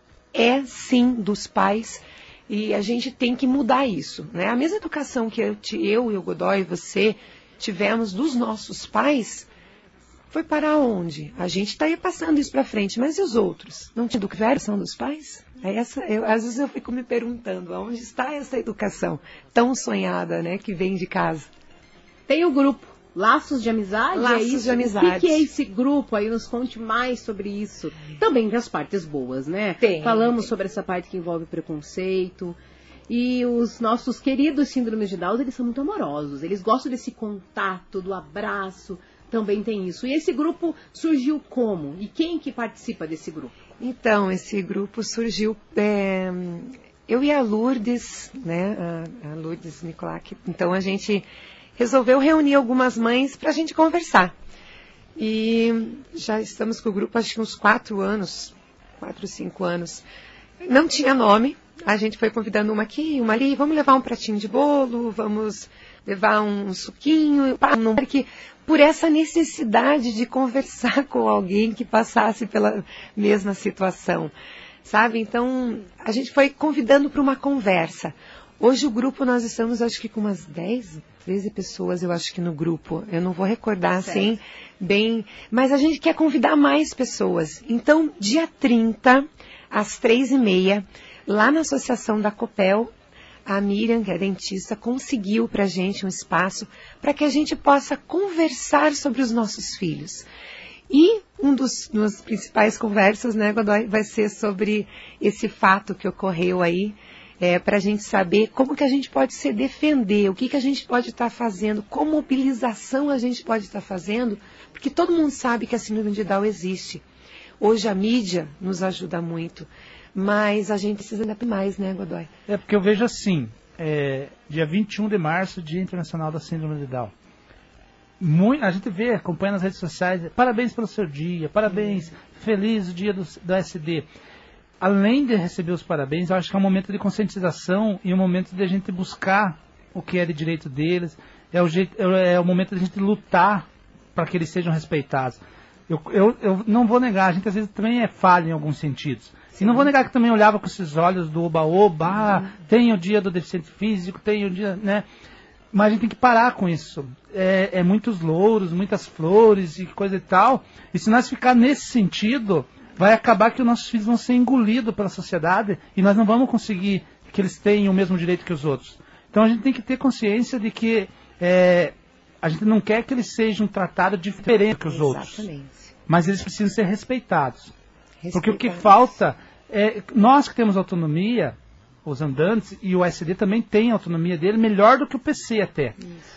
é sim dos pais. E a gente tem que mudar isso, né? A mesma educação que eu e o Godoy e você tivemos dos nossos pais, foi para onde? A gente está aí passando isso para frente, mas e os outros? Não tinha educação dos pais? Às vezes eu fico me perguntando, aonde está essa educação tão sonhada, né, que vem de casa? Tem o grupo Laços de Amizade? Laços de Amizade. O que é esse grupo aí? Nos conte mais sobre isso. Também tem as partes boas, né? Falamos sobre essa parte que envolve preconceito. E os nossos queridos síndromes de Down, eles são muito amorosos. Eles gostam desse contato, do abraço. Também tem isso. E esse grupo surgiu como? E quem que participa desse grupo? Então, esse grupo surgiu... eu e a Lourdes, né? A Lourdes Nicolac. Então, a gente resolveu reunir algumas mães para a gente conversar. E já estamos com o grupo, acho que uns 4 anos, 4, 5 anos. Não tinha nome, a gente foi convidando uma aqui, uma ali, vamos levar um pratinho de bolo, vamos levar um suquinho, por essa necessidade de conversar com alguém que passasse pela mesma situação, sabe? Então, a gente foi convidando para uma conversa. Hoje o grupo, nós estamos, acho que com umas 10, 13 pessoas, eu acho que no grupo. Eu não vou recordar, assim, bem... Mas a gente quer convidar mais pessoas. Então, dia 30, às 3h30, lá na Associação da Copel, a Miriam, que é dentista, conseguiu para a gente um espaço para que a gente possa conversar sobre os nossos filhos. E das principais conversas, né, Godoy, vai ser sobre esse fato que ocorreu aí, para a gente saber como que a gente pode se defender, o que a gente pode estar fazendo, qual mobilização a gente pode estar fazendo, porque todo mundo sabe que a síndrome de Down existe. Hoje a mídia nos ajuda muito, mas a gente precisa ainda mais, né, Godoy? Porque eu vejo assim, dia 21 de março, Dia Internacional da Síndrome de Down. A gente vê, acompanha nas redes sociais, parabéns pelo seu dia, parabéns, feliz o dia do SD. Além de receber os parabéns, eu acho que é um momento de conscientização e um momento de a gente buscar o que é de direito deles, é o momento de a gente lutar para que eles sejam respeitados. Eu não vou negar, a gente às vezes também é falha em alguns sentidos. Sim. E não vou negar que também olhava com esses olhos do oba-oba, tem o dia do deficiente físico, tem o dia, né? Mas a gente tem que parar com isso. Muitos louros, muitas flores e coisa e tal. E se nós ficar nesse sentido, vai acabar que os nossos filhos vão ser engolidos pela sociedade e nós não vamos conseguir que eles tenham o mesmo direito que os outros. Então a gente tem que ter consciência de que a gente não quer que eles sejam tratados diferente que os outros. Mas eles precisam ser respeitados. Porque o que falta nós que temos autonomia, os andantes, e o SD também tem a autonomia dele, melhor do que o PC até.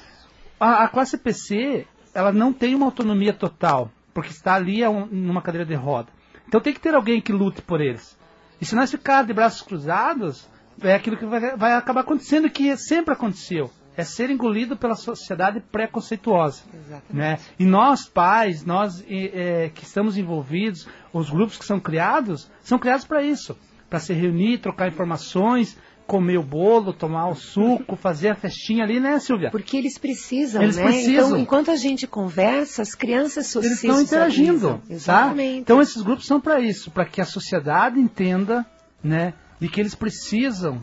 A classe PC, ela não tem uma autonomia total, porque está ali numa cadeira de roda. Então tem que ter alguém que lute por eles. E se nós ficarmos de braços cruzados, é aquilo que vai acabar acontecendo, que sempre aconteceu. É ser engolido pela sociedade preconceituosa. Né? E nós, pais, nós que estamos envolvidos, os grupos que são criados para isso. Para se reunir, trocar informações, comer o bolo, tomar o suco, fazer a festinha ali, né, Silvia? Porque eles precisam, né? Então, enquanto a gente conversa, as crianças eles estão interagindo, exatamente. Tá? Então, esses grupos são para isso, para que a sociedade entenda, né, de que eles precisam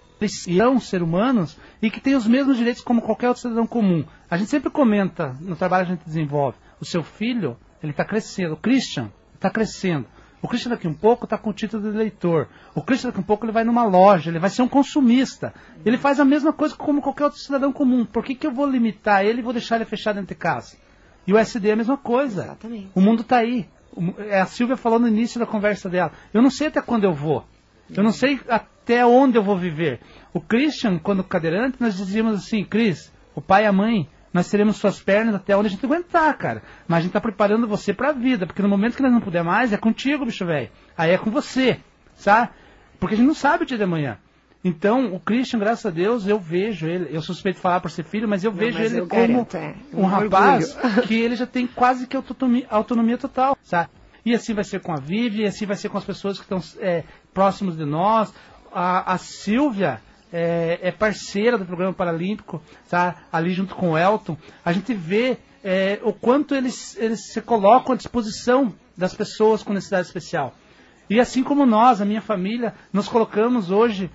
ser humanos e que têm os mesmos direitos como qualquer outro cidadão comum. A gente sempre comenta no trabalho que a gente desenvolve, o seu filho, ele está crescendo, o Christian está crescendo. O Christian daqui um pouco está com o título de eleitor. O Christian daqui um pouco ele vai numa loja, ele vai ser um consumista. Ele faz a mesma coisa como qualquer outro cidadão comum. Por que eu vou limitar ele e vou deixar ele fechado dentro de casa? E o SD é a mesma coisa. Exatamente. O mundo está aí. A Silvia falou no início da conversa dela. Eu não sei até quando eu vou. Eu não sei até onde eu vou viver. O Christian, quando cadeirante, nós dizíamos assim, Cris, o pai e a mãe, nós teremos suas pernas até onde a gente aguentar, cara. Mas a gente está preparando você para a vida, porque no momento que nós não puder mais, é contigo, bicho velho. Aí é com você, sabe? Porque a gente não sabe o dia de amanhã. Então, o Christian, graças a Deus, eu vejo ele, eu suspeito de falar por ser filho, mas eu vejo ele como um rapaz que ele já tem quase que autonomia total, sabe? E assim vai ser com a Vivi, e assim vai ser com as pessoas que estão próximos de nós. A Silvia é parceira do programa paralímpico, tá? Ali junto com o Elton. A gente vê o quanto eles se colocam à disposição das pessoas com necessidade especial. E assim como nós, a minha família, nos colocamos hoje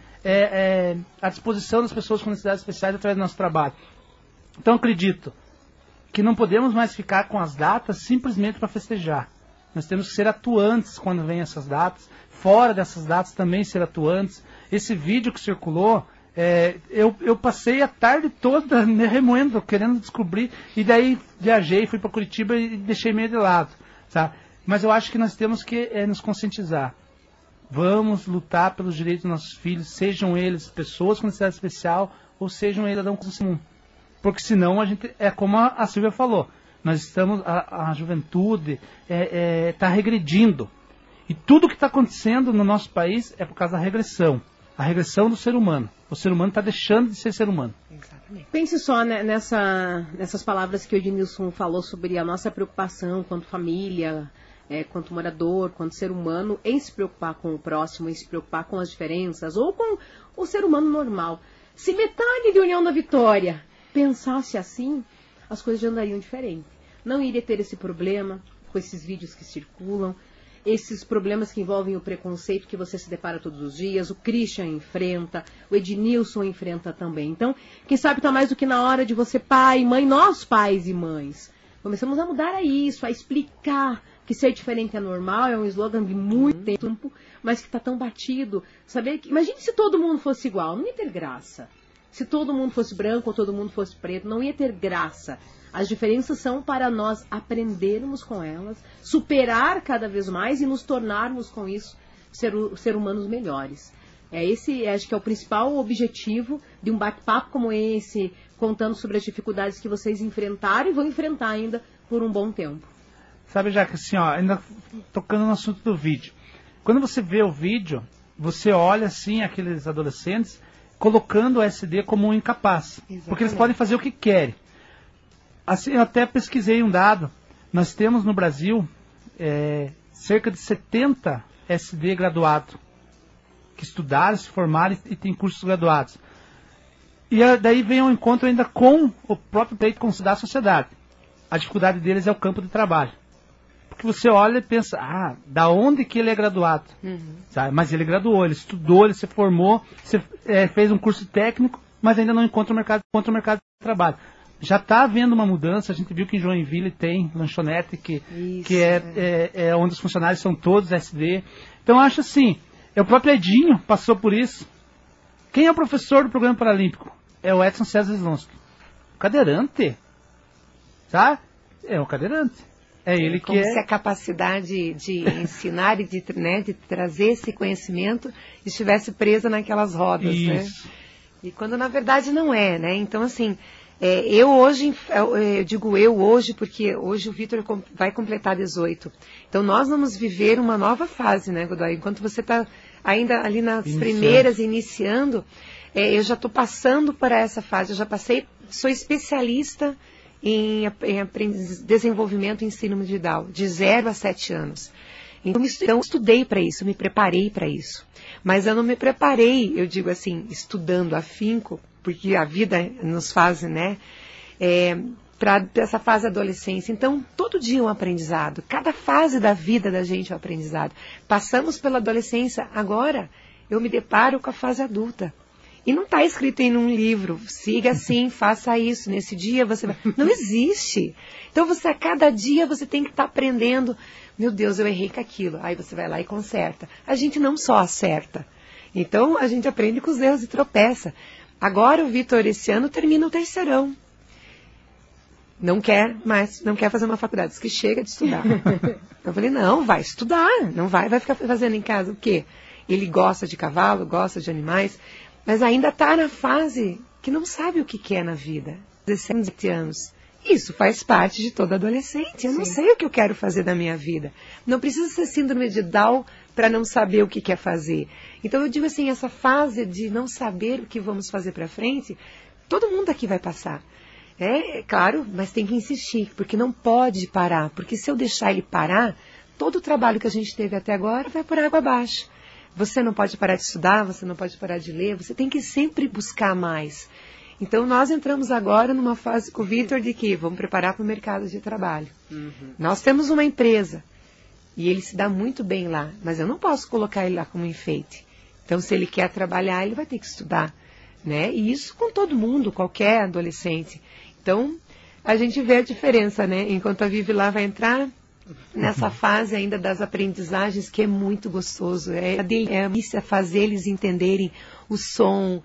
à disposição das pessoas com necessidades especiais através do nosso trabalho. Então acredito que não podemos mais ficar com as datas simplesmente para festejar. Nós temos que ser atuantes quando vem essas datas. Fora dessas datas também ser atuantes. Esse vídeo que circulou, eu passei a tarde toda me remoendo, querendo descobrir. E daí viajei, fui para Curitiba e deixei meio de lado. Tá? Mas eu acho que nós temos que nos conscientizar. Vamos lutar pelos direitos dos nossos filhos, sejam eles pessoas com necessidade especial ou sejam eles cidadãos comum. Porque senão a gente, como a Silvia falou, nós estamos, a juventude está regredindo. E tudo que está acontecendo no nosso país é por causa da regressão. A regressão do ser humano. O ser humano está deixando de ser ser humano. Exatamente. Pense só, né, nessas palavras que o Ednilson falou sobre a nossa preocupação quanto família, quanto morador, quanto ser humano, em se preocupar com o próximo, em se preocupar com as diferenças, ou com o ser humano normal. Se metade de União da Vitória pensasse assim, as coisas já andariam diferente. Não iria ter esse problema com esses vídeos que circulam, esses problemas que envolvem o preconceito que você se depara todos os dias, o Christian enfrenta, o Ednilson enfrenta também. Então, quem sabe está mais do que na hora de você, pai, mãe, nós pais e mães, começamos a mudar isso, a explicar que ser diferente é normal, é um slogan de muito tempo, mas que está tão batido. Imagine se todo mundo fosse igual, não ia ter graça. Se todo mundo fosse branco ou todo mundo fosse preto, não ia ter graça. As diferenças são para nós aprendermos com elas, superar cada vez mais e nos tornarmos com isso ser humanos melhores. Acho que é o principal objetivo de um bate-papo como esse, contando sobre as dificuldades que vocês enfrentaram e vão enfrentar ainda por um bom tempo. Sabe, Jaque, assim, ainda tocando no assunto do vídeo. Quando você vê o vídeo, você olha assim aqueles adolescentes colocando o SD como um incapaz. Exatamente. Porque eles podem fazer o que querem. Assim, eu até pesquisei um dado. Nós temos no Brasil cerca de 70 SD graduados que estudaram, se formaram e têm cursos graduados. E daí vem ao encontro ainda com o próprio direito considerar a sociedade. A dificuldade deles é o campo de trabalho. Porque você olha e pensa, da onde que ele é graduado? Sabe? Mas ele graduou, ele estudou, ele se formou, fez um curso técnico, mas ainda não encontra o mercado de trabalho. Já está havendo uma mudança, a gente viu que em Joinville tem lanchonete, que é onde os funcionários são todos SD. Então eu acho assim, o próprio Edinho passou por isso. Quem é o professor do programa paralímpico? É o Edson César Slonsky. Cadeirante. Tá? É o cadeirante. É ele como que se a capacidade de ensinar e de trazer esse conhecimento estivesse presa naquelas rodas, isso. Né? E quando na verdade não é, né? Então assim, eu hoje, porque hoje o Vitor vai completar 18. Então nós vamos viver uma nova fase, né, Godoy? Enquanto você está ainda ali nas primeiras, iniciando, eu já estou passando por essa fase, eu já passei, sou especialista em desenvolvimento e ensino digital, de 0 a 7 anos. Então eu estudei para isso, me preparei para isso. Mas eu não me preparei, eu digo assim, estudando afinco, porque a vida nos faz, né, para essa fase da adolescência. Então, todo dia é um aprendizado. Cada fase da vida da gente é um aprendizado. Passamos pela adolescência, agora eu me deparo com a fase adulta. E não está escrito em um livro, siga assim, faça isso, nesse dia você vai... Não existe. Então, a cada dia você tem que estar aprendendo. Meu Deus, eu errei com aquilo. Aí você vai lá e conserta. A gente não só acerta. Então, a gente aprende com os erros e tropeça. Agora o Vitor, esse ano, termina o terceirão. Não quer fazer uma faculdade, diz que chega de estudar. Eu falei, não, vai estudar, não vai ficar fazendo em casa o quê? Ele gosta de cavalo, gosta de animais, mas ainda está na fase que não sabe o que quer na vida. 17 anos. Isso faz parte de toda adolescente. Eu não sei o que eu quero fazer da minha vida. Não precisa ser síndrome de Down para não saber o que quer fazer. Então eu digo assim, essa fase de não saber o que vamos fazer para frente, todo mundo aqui vai passar. É claro, mas tem que insistir, porque não pode parar. Porque se eu deixar ele parar, todo o trabalho que a gente teve até agora vai por água abaixo. Você não pode parar de estudar, você não pode parar de ler, você tem que sempre buscar mais. Então nós entramos agora numa fase com o Vitor de que vamos preparar para o mercado de trabalho. Nós temos uma empresa e ele se dá muito bem lá, mas eu não posso colocar ele lá como enfeite. Então se ele quer trabalhar, ele vai ter que estudar, né? E isso com todo mundo, qualquer adolescente. Então a gente vê a diferença, né? Enquanto a Vivi lá vai entrar nessa fase ainda das aprendizagens, que é muito gostoso. É a delícia fazer eles entenderem o som,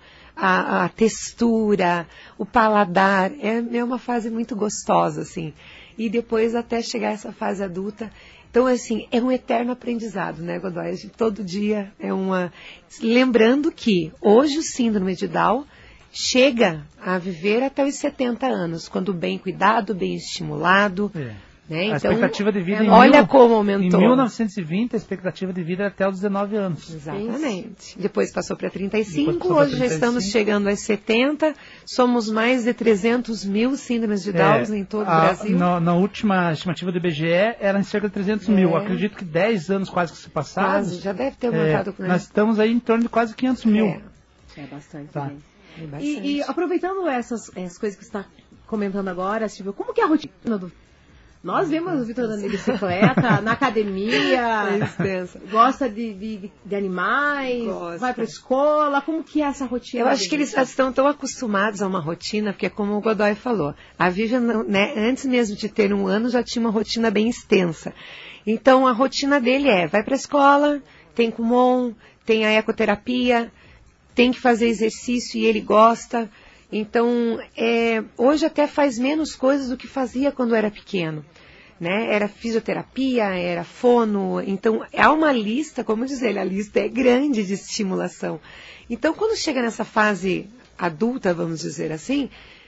a textura, o paladar. É uma fase muito gostosa, assim. E depois até chegar essa fase adulta. Então, assim, é um eterno aprendizado, né, Godoy? Todo dia é uma... Lembrando que hoje o síndrome de Down chega a viver até os 70 anos, quando bem cuidado, bem estimulado. Né? A expectativa de vida como aumentou. Em 1920, a expectativa de vida era até os 19 anos. Exatamente. Depois passou para 35, hoje já estamos chegando aos 70. Somos mais de 300 mil síndromes de Down em todo o Brasil. Na última estimativa do IBGE, era em cerca de 300 mil. Acredito que 10 anos quase que se passaram. Quase, já deve ter aumentado. Nós estamos aí em torno de quase 500 mil. É bastante. Tá. E aproveitando essas coisas que você está comentando agora, Silvia, como que é a rotina do... Nós vemos o Vitor andando de bicicleta, na academia, gosta de animais, vai pra escola, como que é essa rotina? Eu acho que eles estão tão acostumados a uma rotina, porque como o Godoy falou, a Vivian, né, antes mesmo de ter 1 ano, já tinha uma rotina bem extensa. Então a rotina dele vai pra escola, tem Kumon, tem a ecoterapia, tem que fazer exercício e ele gosta. Então, hoje até faz menos coisas do que fazia quando era pequeno. Né? Era fisioterapia, era fono. Então, há uma lista, como diz ele, a lista é grande de estimulação. Então, quando chega nessa fase adulta, vamos dizer assim,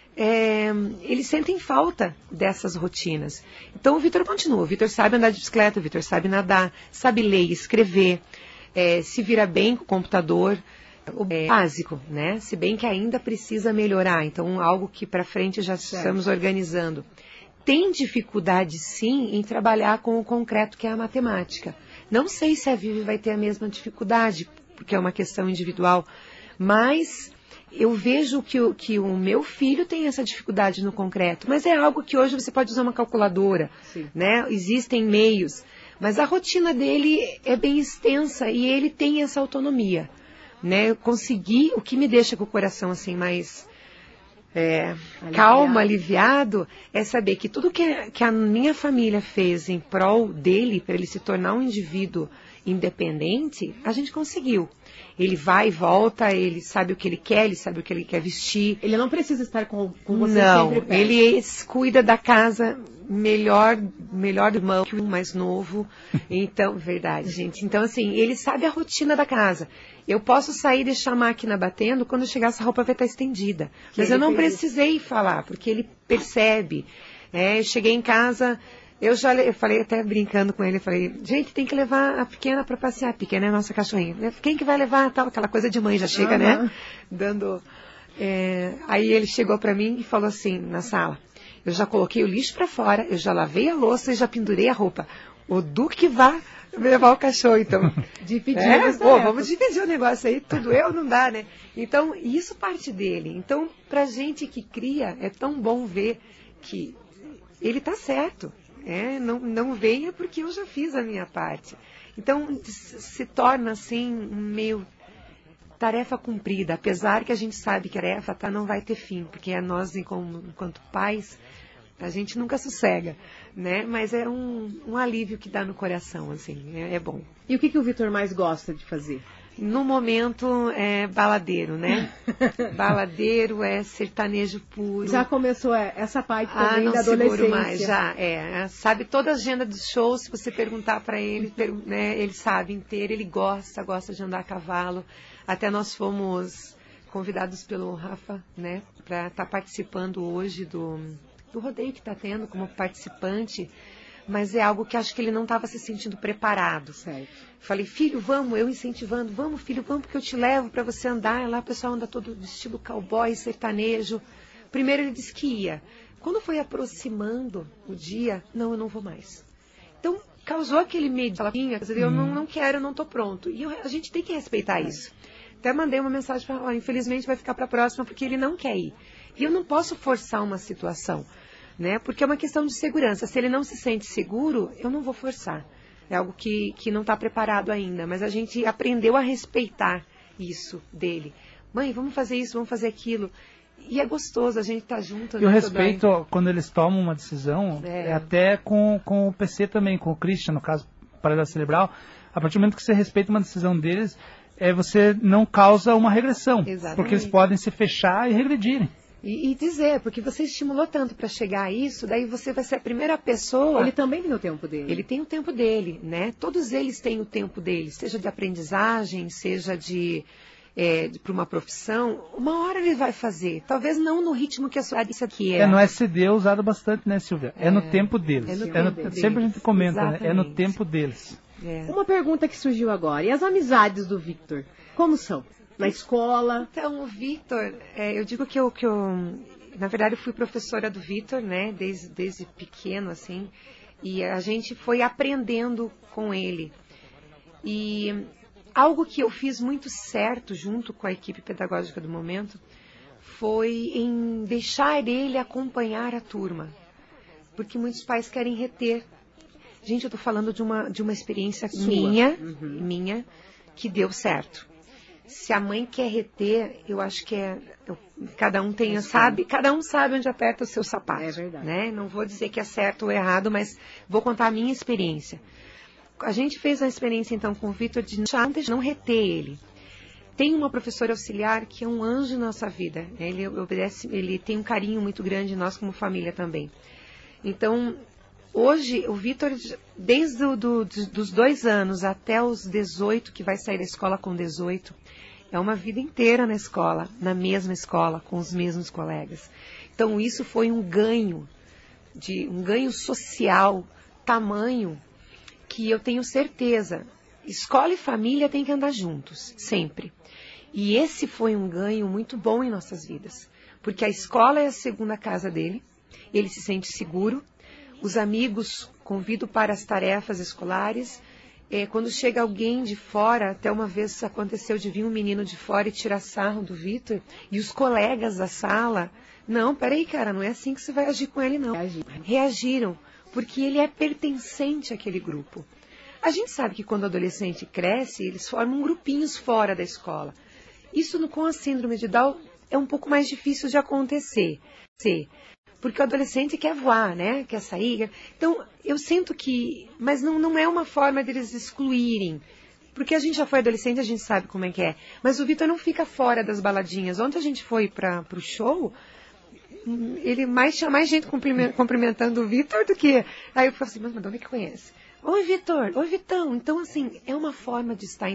eles sentem falta dessas rotinas. Então, o Vitor continua. O Vitor sabe andar de bicicleta, o Vitor sabe nadar, sabe ler e escrever, se vira bem com o computador. O básico, né? Se bem que ainda precisa melhorar. Então, algo que para frente já estamos organizando. Tem dificuldade, sim, em trabalhar com o concreto, que é a matemática. Não sei se a Vivi vai ter a mesma dificuldade, porque é uma questão individual, mas eu vejo que o meu filho tem essa dificuldade no concreto. Mas é algo que hoje você pode usar uma calculadora, né? Existem meios. Mas a rotina dele é bem extensa e ele tem essa autonomia. Né, eu consegui, o que me deixa com o coração assim mais calmo, aliviado, é saber que tudo que a minha família fez em prol dele, para ele se tornar um indivíduo independente, a gente conseguiu. Ele vai e volta, ele sabe o que ele quer, ele sabe o que ele quer vestir. Ele não precisa estar com você não, sempre perto. Ele cuida da casa melhor irmão que o mais novo. Então, verdade, gente. Então, assim, ele sabe a rotina da casa. Eu posso sair e deixar a máquina batendo, quando chegar essa roupa vai estar estendida. Mas eu não precisei falar, porque ele percebe. Eu cheguei em casa, eu falei até brincando com ele, eu falei, gente, tem que levar a pequena para passear. A pequena é a nossa cachorrinha. Quem que vai levar? Tal, aquela coisa de mãe já chega, né? Dando... aí ele chegou para mim e falou assim, na sala, eu já coloquei o lixo para fora, eu já lavei a louça e já pendurei a roupa. O Duque vai levar o cachorro, então. Vamos dividir o negócio aí, tudo não dá, né? Então, isso parte dele. Então, pra gente que cria, é tão bom ver que ele tá certo. Não venha porque eu já fiz a minha parte. Então, se torna assim, meio tarefa cumprida, apesar que a gente sabe que a tarefa não vai ter fim, porque nós, enquanto pais, a gente nunca sossega, né? Mas é um alívio que dá no coração, assim, é bom. E o que o Vitor mais gosta de fazer? No momento é baladeiro, né? Baladeiro é sertanejo puro. Já começou essa parte também não da adolescência. Seguro mais, já, sabe toda a agenda dos shows, se você perguntar para ele, né, ele sabe inteiro, ele gosta de andar a cavalo. Até nós fomos convidados pelo Rafa, né, para estar participando hoje do rodeio que está tendo como participante, mas é algo que acho que ele não estava se sentindo preparado. Certo. Falei, filho, vamos, eu incentivando, vamos filho, vamos porque eu te levo para você andar, lá o pessoal anda todo de estilo cowboy, sertanejo. Primeiro ele disse que ia. Quando foi aproximando o dia, não, eu não vou mais. Então, causou aquele medo, eu não quero, eu não estou pronto. E a gente tem que respeitar isso. Até mandei uma mensagem para ele, infelizmente vai ficar para a próxima porque ele não quer ir. E eu não posso forçar uma situação, né? Porque é uma questão de segurança. Se ele não se sente seguro, eu não vou forçar. É algo que não está preparado ainda, mas a gente aprendeu a respeitar isso dele. Mãe, vamos fazer isso, vamos fazer aquilo. E é gostoso a gente estar junto. E o respeito, quando eles tomam uma decisão, até com o PC também, com o Christian, no caso, paralisia cerebral, a partir do momento que você respeita uma decisão deles, você não causa uma regressão. Exatamente. Porque eles podem se fechar e regredirem. E dizer, porque você estimulou tanto para chegar a isso, daí você vai ser a primeira pessoa... Ele também tem o tempo dele. Ele tem o tempo dele, né? Todos eles têm o tempo deles, seja de aprendizagem, seja para uma profissão. Uma hora ele vai fazer, talvez não no ritmo que a sua aqui é. No SD é usado bastante, né, Silvia? É no tempo deles. Sempre a gente comenta, né? É no tempo deles. Uma pergunta que surgiu agora, e as amizades do Victor, como são? Na escola? Então, o Victor, eu digo que eu, na verdade, eu fui professora do Victor, né, desde pequeno, assim, e a gente foi aprendendo com ele. E algo que eu fiz muito certo junto com a equipe pedagógica do momento foi em deixar ele acompanhar a turma. porque muitos pais querem reter. Gente, eu estou falando de uma experiência Sua. minha, que deu certo. Se a mãe quer reter, eu acho que cada um cada um sabe onde aperta o seu sapato. É verdade. Né? Não vou dizer que é certo ou errado, mas vou contar a minha experiência. A gente fez a experiência, então, com o Vitor de não reter ele. Tem uma professora auxiliar que é um anjo na nossa vida. Ele tem um carinho muito grande em nós como família também. Então, hoje, o Vitor, desde dos 2 anos até os 18, que vai sair da escola com 18, é uma vida inteira na escola, na mesma escola, com os mesmos colegas. Então, isso foi um ganho social, tamanho, que eu tenho certeza, escola e família têm que andar juntos, sempre. E esse foi um ganho muito bom em nossas vidas, porque a escola é a segunda casa dele, ele se sente seguro, os amigos convidam para as tarefas escolares, quando chega alguém de fora, até uma vez aconteceu de vir um menino de fora e tirar sarro do Vitor, e os colegas da sala, não, peraí cara, não é assim que você vai agir com ele não. Reagiram, porque ele é pertencente àquele grupo. A gente sabe que quando o adolescente cresce, eles formam grupinhos fora da escola. Isso com a síndrome de Down é um pouco mais difícil de acontecer. Porque o adolescente quer voar, né? Quer sair. Então, eu sinto que... Mas não é uma forma deles excluírem. Porque a gente já foi adolescente, a gente sabe como é que é. Mas o Vitor não fica fora das baladinhas. Ontem a gente foi para o show... Ele tinha mais gente cumprimentando o Vitor do que... Aí eu falei assim, mas de onde é que conhece? Oi, Vitor. Oi, Vitão. Então, assim, é uma forma de estar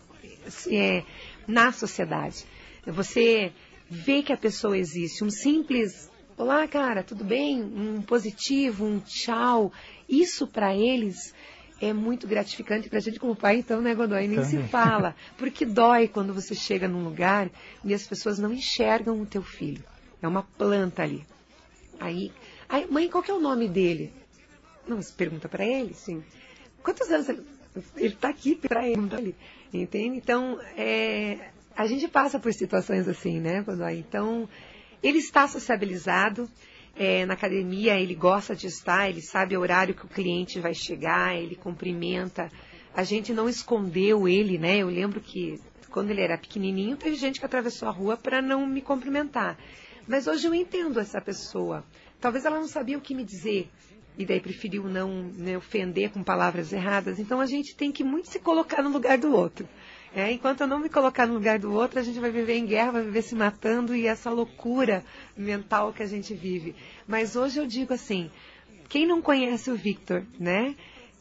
na sociedade. Você vê que a pessoa existe. Um simples, olá, cara, tudo bem? Um positivo, um tchau. Isso, para eles, é muito gratificante. Para a gente como pai, então, né, Godoy? Nem se fala. Porque dói quando você chega num lugar e as pessoas não enxergam o teu filho. É uma planta ali. Aí, mãe, qual que é o nome dele? Não, você pergunta para ele, sim. Quantos anos ele está aqui para ele? Tá ali, entende? Então, a gente passa por situações assim, né, Godoy? Então, ele está sociabilizado. Na academia, ele gosta de estar, ele sabe o horário que o cliente vai chegar, ele cumprimenta. A gente não escondeu ele, né? Eu lembro que quando ele era pequenininho, teve gente que atravessou a rua para não me cumprimentar. Mas hoje eu entendo essa pessoa. Talvez ela não sabia o que me dizer. E daí preferiu não me ofender com palavras erradas. Então a gente tem que muito se colocar no lugar do outro. Enquanto eu não me colocar no lugar do outro, a gente vai viver em guerra, vai viver se matando e essa loucura mental que a gente vive. Mas hoje eu digo assim, quem não conhece o Victor, né?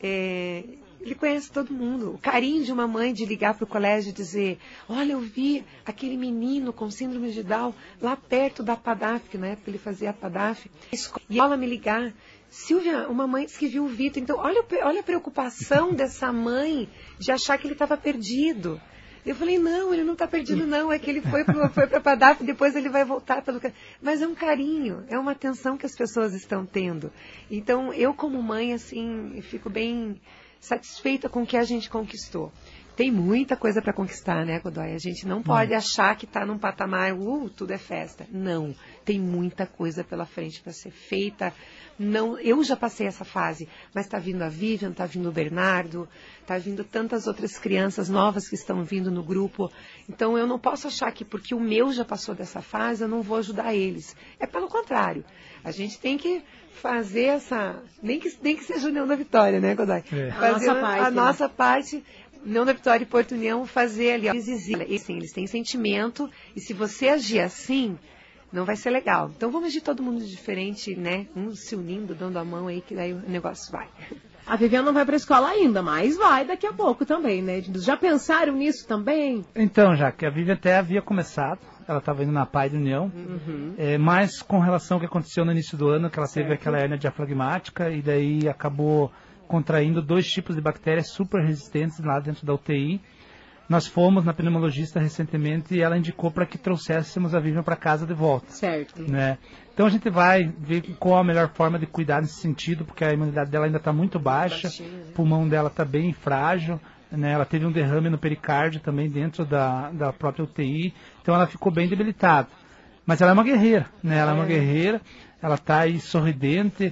Ele conhece todo mundo. O carinho de uma mãe de ligar para o colégio e dizer, olha, eu vi aquele menino com síndrome de Down lá perto da PADAF, que na época ele fazia a PADAF, e ela me ligar, Silvia, uma mãe disse que viu o Vitor. Então, olha a preocupação dessa mãe de achar que ele estava perdido. Eu falei, não, ele não está perdido não, é que ele foi para a PADAF, depois ele vai voltar pelo... Mas é um carinho, é uma atenção que as pessoas estão tendo. Então, eu como mãe, assim, fico bem satisfeita com o que a gente conquistou. Tem muita coisa para conquistar, né, Godoy? A gente não pode achar que está num patamar, tudo é festa. Não, tem muita coisa pela frente para ser feita. Não, eu já passei essa fase, mas está vindo a Vivian, está vindo o Bernardo, está vindo tantas outras crianças novas que estão vindo no grupo. Então eu não posso achar que porque o meu já passou dessa fase, eu não vou ajudar eles. É pelo contrário. A gente tem que fazer essa... Nem que seja União da Vitória, né, Godoy? Fazer a nossa parte... União da Vitória e Porto União, fazer ali, eles têm sentimento, e se você agir assim, não vai ser legal. Então vamos agir todo mundo diferente, né? Um se unindo, dando a mão aí, que daí o negócio vai. A Viviane não vai para a escola ainda, mas vai daqui a pouco também, né? Já pensaram nisso também? Então, já que a Viviane até havia começado, ela estava indo na Pai de União, mas com relação ao que aconteceu no início do ano, que ela teve aquela hérnia diafragmática, e daí acabou contraindo 2 tipos de bactérias super resistentes lá dentro da UTI. Nós fomos na pneumologista recentemente e ela indicou para que trouxéssemos a Vivian para casa de volta. Certo. Né? Então a gente vai ver qual a melhor forma de cuidar nesse sentido, porque a imunidade dela ainda está muito baixa, o pulmão dela está bem frágil, né? Ela teve um derrame no pericárdio também dentro da própria UTI, então ela ficou bem debilitada. Mas ela é uma guerreira, né? Ela é uma guerreira, ela está aí sorridente.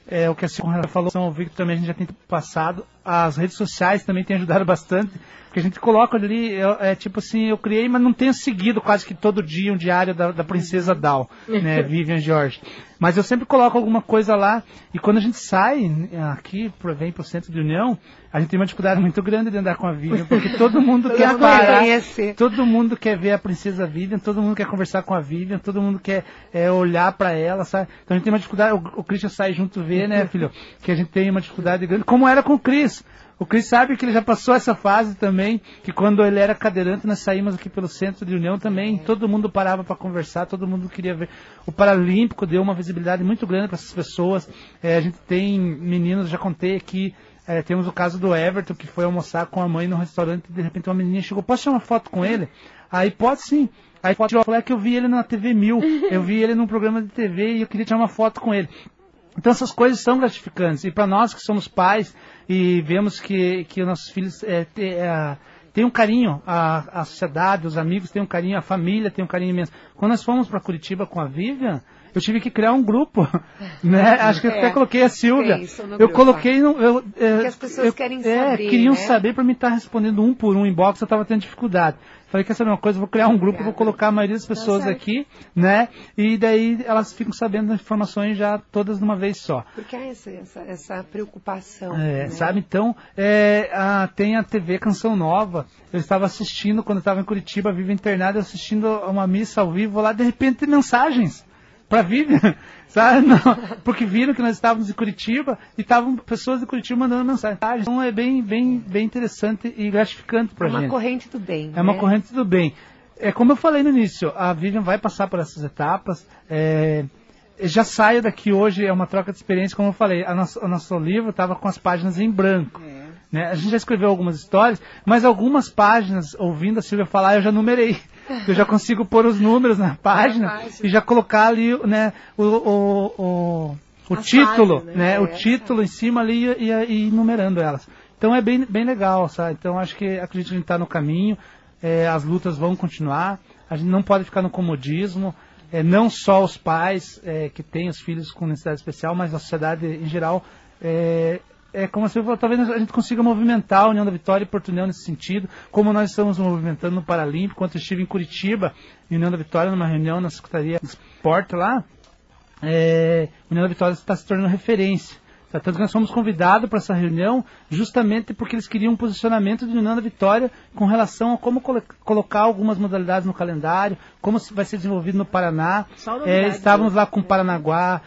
o que a senhora falou, o Victor também a gente já tem passado, as redes sociais também têm ajudado bastante, porque a gente coloca ali, tipo assim, eu criei, mas não tenho seguido quase que todo dia um diário da Princesa Dal, né, Vivian Jorge. Mas eu sempre coloco alguma coisa lá, e quando a gente sai aqui, vem pro Centro de União, a gente tem uma dificuldade muito grande de andar com a Vivian, porque todo mundo quer parar, todo mundo quer ver a Princesa Vivian, todo mundo quer conversar com a Vivian, todo mundo quer olhar para ela, sabe? Então a gente tem uma dificuldade, o Christian sai junto ver, né, filho? Que a gente tem uma dificuldade grande, como era com o Cris. O Cris sabe que ele já passou essa fase também, que quando ele era cadeirante, nós saímos aqui pelo Centro de União também, todo mundo parava para conversar, todo mundo queria ver. O Paralímpico deu uma visibilidade muito grande para essas pessoas. A gente tem meninos, já contei aqui, temos o caso do Everton, que foi almoçar com a mãe no restaurante, e de repente uma menininha chegou, posso tirar uma foto com ele? Aí pode sim. Aí foto falou que eu vi ele na TV 1000, eu vi ele num programa de TV e eu queria tirar uma foto com ele. Então essas coisas são gratificantes. E para nós que somos pais e vemos que os nossos filhos têm um carinho, a sociedade, os amigos têm um carinho, a família tem um carinho imenso. Quando nós fomos para Curitiba com a Vivian, eu tive que criar um grupo, né? Acho que eu até coloquei a Silvia. Eu coloquei... Porque as pessoas querem saber, queriam né? saber para me estar respondendo um por um inbox, eu estava tendo dificuldade. Falei, quer saber uma coisa, vou criar um grupo, vou colocar a maioria das pessoas aqui, né? E daí elas ficam sabendo das informações já todas de uma vez só. Porque há essa preocupação. Né? Sabe, então, tem a TV Canção Nova. Eu estava assistindo, quando eu estava em Curitiba, vivo internado, assistindo uma missa ao vivo lá, de repente tem mensagens para Vivian, sabe? Não, porque viram que nós estávamos em Curitiba e estavam pessoas de Curitiba mandando mensagem. Então é bem interessante e gratificante para a gente. É uma corrente do bem. É uma corrente do bem. Como eu falei no início, a Vivian vai passar por essas etapas. Já saio daqui hoje, é uma troca de experiência, como eu falei. O nosso livro estava com as páginas em branco. Né? A gente já escreveu algumas histórias, mas algumas páginas, ouvindo a Silvia falar, eu já numerei. Eu já consigo pôr os números na página e já colocar ali, né, o título, páginas, né, o título em cima ali e numerando elas. Então é bem legal, sabe? Então acredito que a gente está no caminho, as lutas vão continuar, a gente não pode ficar no comodismo, não só os pais que têm os filhos com necessidade especial, mas a sociedade em geral. Como você falou, talvez a gente consiga movimentar a União da Vitória e Porto União nesse sentido, como nós estamos movimentando no Paralímpico. Quando eu estive em Curitiba, em União da Vitória, numa reunião na Secretaria de Esporte lá, a União da Vitória está se tornando referência. Tanto que nós fomos convidados para essa reunião justamente porque eles queriam um posicionamento de União da Vitória com relação a como colocar algumas modalidades no calendário, como vai ser desenvolvido no Paraná. Estávamos lá com Paranaguá,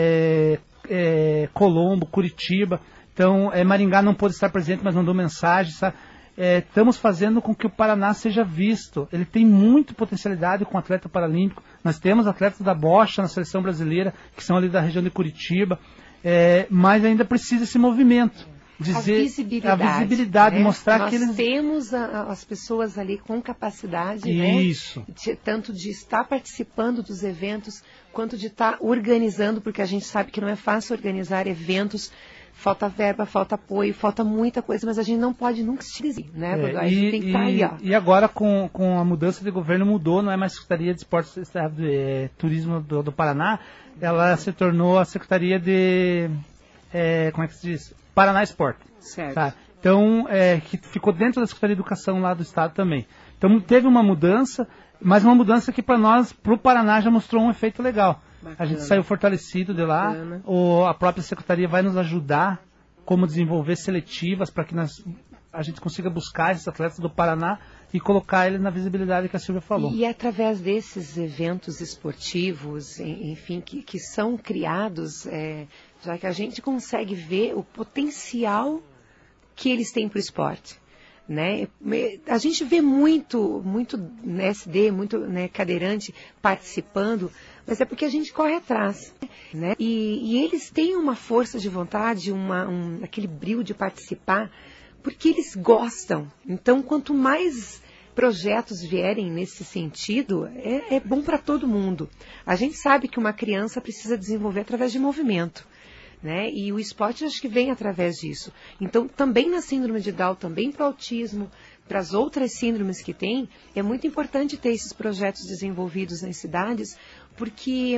Colombo, Curitiba. Então, Maringá não pôde estar presente, mas mandou mensagem. Estamos fazendo com que o Paraná seja visto. Ele tem muita potencialidade com o atleta paralímpico. Nós temos atletas da bocha na seleção brasileira, que são ali da região de Curitiba. Mas ainda precisa esse movimento. A visibilidade, né? Mostrar Nós que eles... temos as pessoas ali com capacidade, Isso. né? Tanto de estar participando dos eventos, quanto de estar organizando, porque a gente sabe que não é fácil organizar eventos. Falta verba, falta apoio, falta muita coisa, mas a gente não pode nunca se dizer, né? A gente tem que estar aí, ó. E agora, com a mudança de governo, mudou, não é mais Secretaria de Esportes e Turismo do Paraná, ela se tornou a Secretaria de... como é que se diz? Paraná Esporte. Certo. Tá? Então, que ficou dentro da Secretaria de Educação lá do Estado também. Então, teve uma mudança, mas uma mudança que para nós, para o Paraná, já mostrou um efeito legal. Bacana. A gente saiu fortalecido de lá, a própria Secretaria vai nos ajudar como desenvolver seletivas para que a gente consiga buscar esses atletas do Paraná e colocar ele na visibilidade que a Silvia falou. E através desses eventos esportivos, enfim, que são criados, já que a gente consegue ver o potencial que eles têm para o esporte. Né? A gente vê muito SD, muito, né, cadeirante participando, mas é porque a gente corre atrás, né? E eles têm uma força de vontade, aquele brio de participar, porque eles gostam. Então, quanto mais projetos vierem nesse sentido, é bom para todo mundo. A gente sabe que uma criança precisa desenvolver através de movimento. Né? E o esporte acho que vem através disso. Então, também na síndrome de Down, também para o autismo, para as outras síndromes que tem, é muito importante ter esses projetos desenvolvidos nas cidades, porque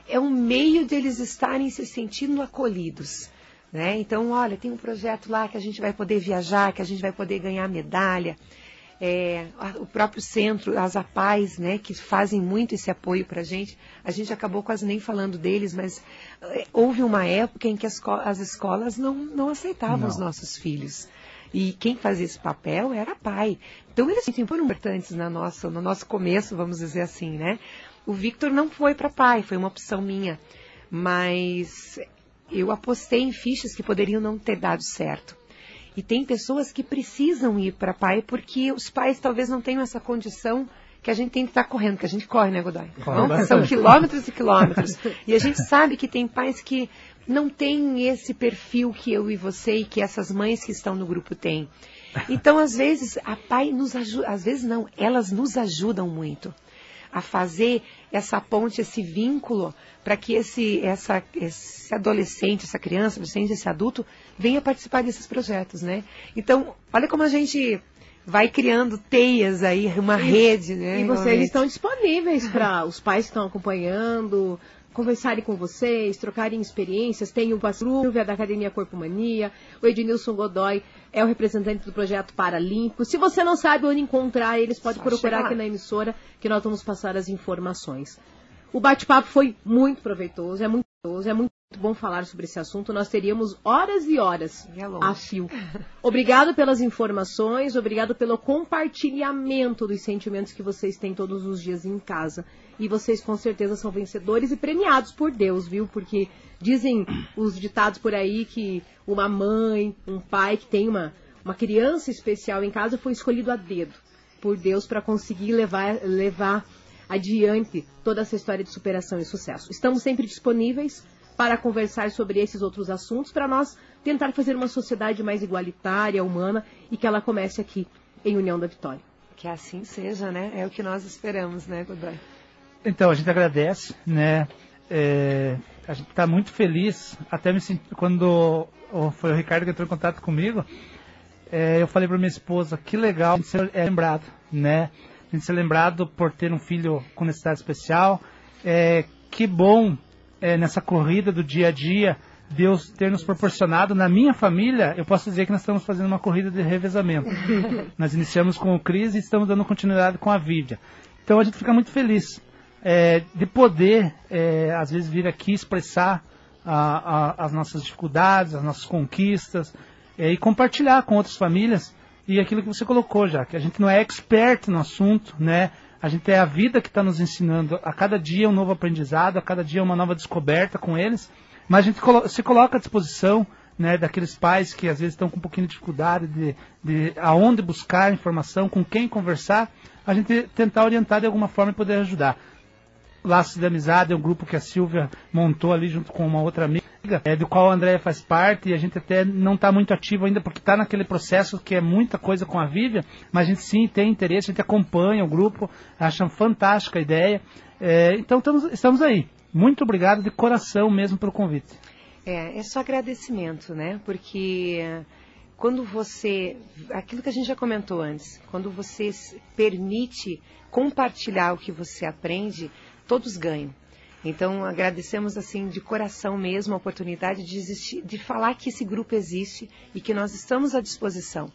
é um meio deles estarem se sentindo acolhidos. Né? Então, olha, tem um projeto lá que a gente vai poder viajar, que a gente vai poder ganhar medalha. O próprio centro, as APAES, né, que fazem muito esse apoio para a gente acabou quase nem falando deles, mas houve uma época em que as escolas não aceitavam os nossos filhos. E quem fazia esse papel era pai. Então, eles foram importantes no nosso começo, vamos dizer assim, né? O Victor não foi para pai, foi uma opção minha. Mas eu apostei em fichas que poderiam não ter dado certo. E tem pessoas que precisam ir para pai porque os pais talvez não tenham essa condição que a gente tem que estar correndo, que a gente corre, né, Godoy? São quilômetros e quilômetros. E a gente sabe que tem pais que não têm esse perfil que eu e você e que essas mães que estão no grupo têm. Então, às vezes, a pai nos ajuda, às vezes não, elas nos ajudam muito a fazer essa ponte, esse vínculo, para que esse adolescente, essa criança, esse adulto, venha participar desses projetos, né? Então, olha como a gente vai criando teias aí, uma rede, né? E vocês estão disponíveis para os pais que estão acompanhando, conversarem com vocês, trocarem experiências. Tem o Silvia da Academia Corpo Mania, o Ednilson Godoy é o representante do projeto Paralímpico. Se você não sabe onde encontrar eles, pode procurar aqui na emissora, que nós vamos passar as informações. O bate-papo foi muito proveitoso, é muito bom falar sobre esse assunto. Nós teríamos horas e horas a fio. Obrigado pelas informações, obrigado pelo compartilhamento dos sentimentos que vocês têm todos os dias em casa. E vocês com certeza são vencedores e premiados por Deus, viu? Porque dizem os ditados por aí que uma mãe, um pai que tem uma criança especial em casa foi escolhido a dedo por Deus para conseguir levar adiante toda essa história de superação e sucesso. Estamos sempre disponíveis para conversar sobre esses outros assuntos, para nós tentar fazer uma sociedade mais igualitária, humana, e que ela comece aqui em União da Vitória. Que assim seja, né? É o que nós esperamos, né, Godoy? Então, a gente agradece, né? A gente está muito feliz, até me senti, quando foi o Ricardo que entrou em contato comigo, eu falei para minha esposa, que legal a gente ser lembrado, né? A gente ser lembrado por ter um filho com necessidade especial, que bom nessa corrida do dia a dia, Deus ter nos proporcionado, na minha família, eu posso dizer que nós estamos fazendo uma corrida de revezamento. Nós iniciamos com o Cris e estamos dando continuidade com a Vívia. Então a gente fica muito feliz de poder, às vezes, vir aqui expressar as nossas dificuldades, as nossas conquistas, e compartilhar com outras famílias, e aquilo que você colocou já, que a gente não é expert no assunto, né? A gente é a vida que está nos ensinando, a cada dia um novo aprendizado, a cada dia uma nova descoberta com eles, mas a gente se coloca à disposição, né, daqueles pais que às vezes estão com um pouquinho de dificuldade de aonde buscar informação, com quem conversar, a gente tentar orientar de alguma forma e poder ajudar. Laços de Amizade é um grupo que a Silvia montou ali junto com uma outra amiga, do qual a Andréia faz parte, e a gente até não está muito ativo ainda, porque está naquele processo que é muita coisa com a Vívia, mas a gente sim tem interesse, a gente acompanha o grupo, acha fantástica a ideia. Então estamos aí. Muito obrigado de coração mesmo pelo convite. É só agradecimento, né? Porque quando aquilo que a gente já comentou antes, quando você permite compartilhar o que você aprende, todos ganham. Então, agradecemos assim de coração mesmo a oportunidade de falar que esse grupo existe e que nós estamos à disposição.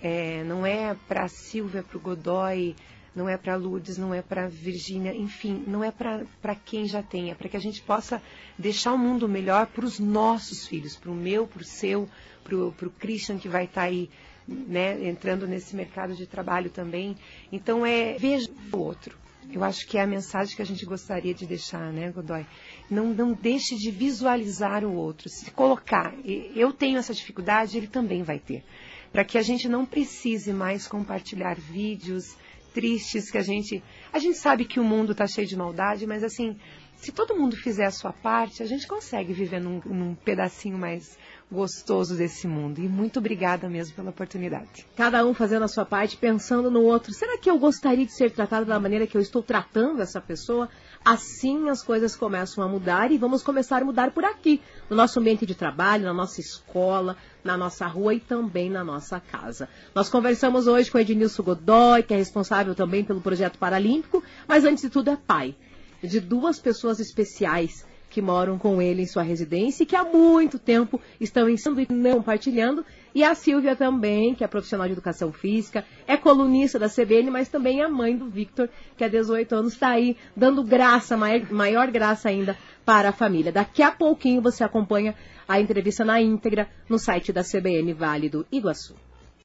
Não é para a Silvia, para o Godoy, não é para a Lourdes, não é para a Virgínia, enfim, não é para quem já tem, é para que a gente possa deixar o mundo melhor para os nossos filhos, para o meu, para o seu, para o Christian que vai estar aí, né, entrando nesse mercado de trabalho também. Então, veja o outro. Eu acho que é a mensagem que a gente gostaria de deixar, né, Godoy? Não deixe de visualizar o outro, se colocar. Eu tenho essa dificuldade, ele também vai ter. Para que a gente não precise mais compartilhar vídeos tristes que a gente sabe que o mundo está cheio de maldade, mas assim, se todo mundo fizer a sua parte, a gente consegue viver num pedacinho mais gostoso desse mundo. E muito obrigada mesmo pela oportunidade. Cada um fazendo a sua parte, pensando no outro. Será que eu gostaria de ser tratada da maneira que eu estou tratando essa pessoa? Assim as coisas começam a mudar e vamos começar a mudar por aqui, no nosso ambiente de trabalho, na nossa escola, na nossa rua e também na nossa casa. Nós conversamos hoje com Ednilson Godoy, que é responsável também pelo projeto Paralímpico, mas antes de tudo é pai de duas pessoas especiais que moram com ele em sua residência e que há muito tempo estão ensinando e não compartilhando. E a Silvia também, que é profissional de educação física, é colunista da CBN, mas também é mãe do Victor, que há 18 anos está aí dando graça, maior graça ainda para a família. Daqui a pouquinho você acompanha a entrevista na íntegra no site da CBN Vale do Iguaçu.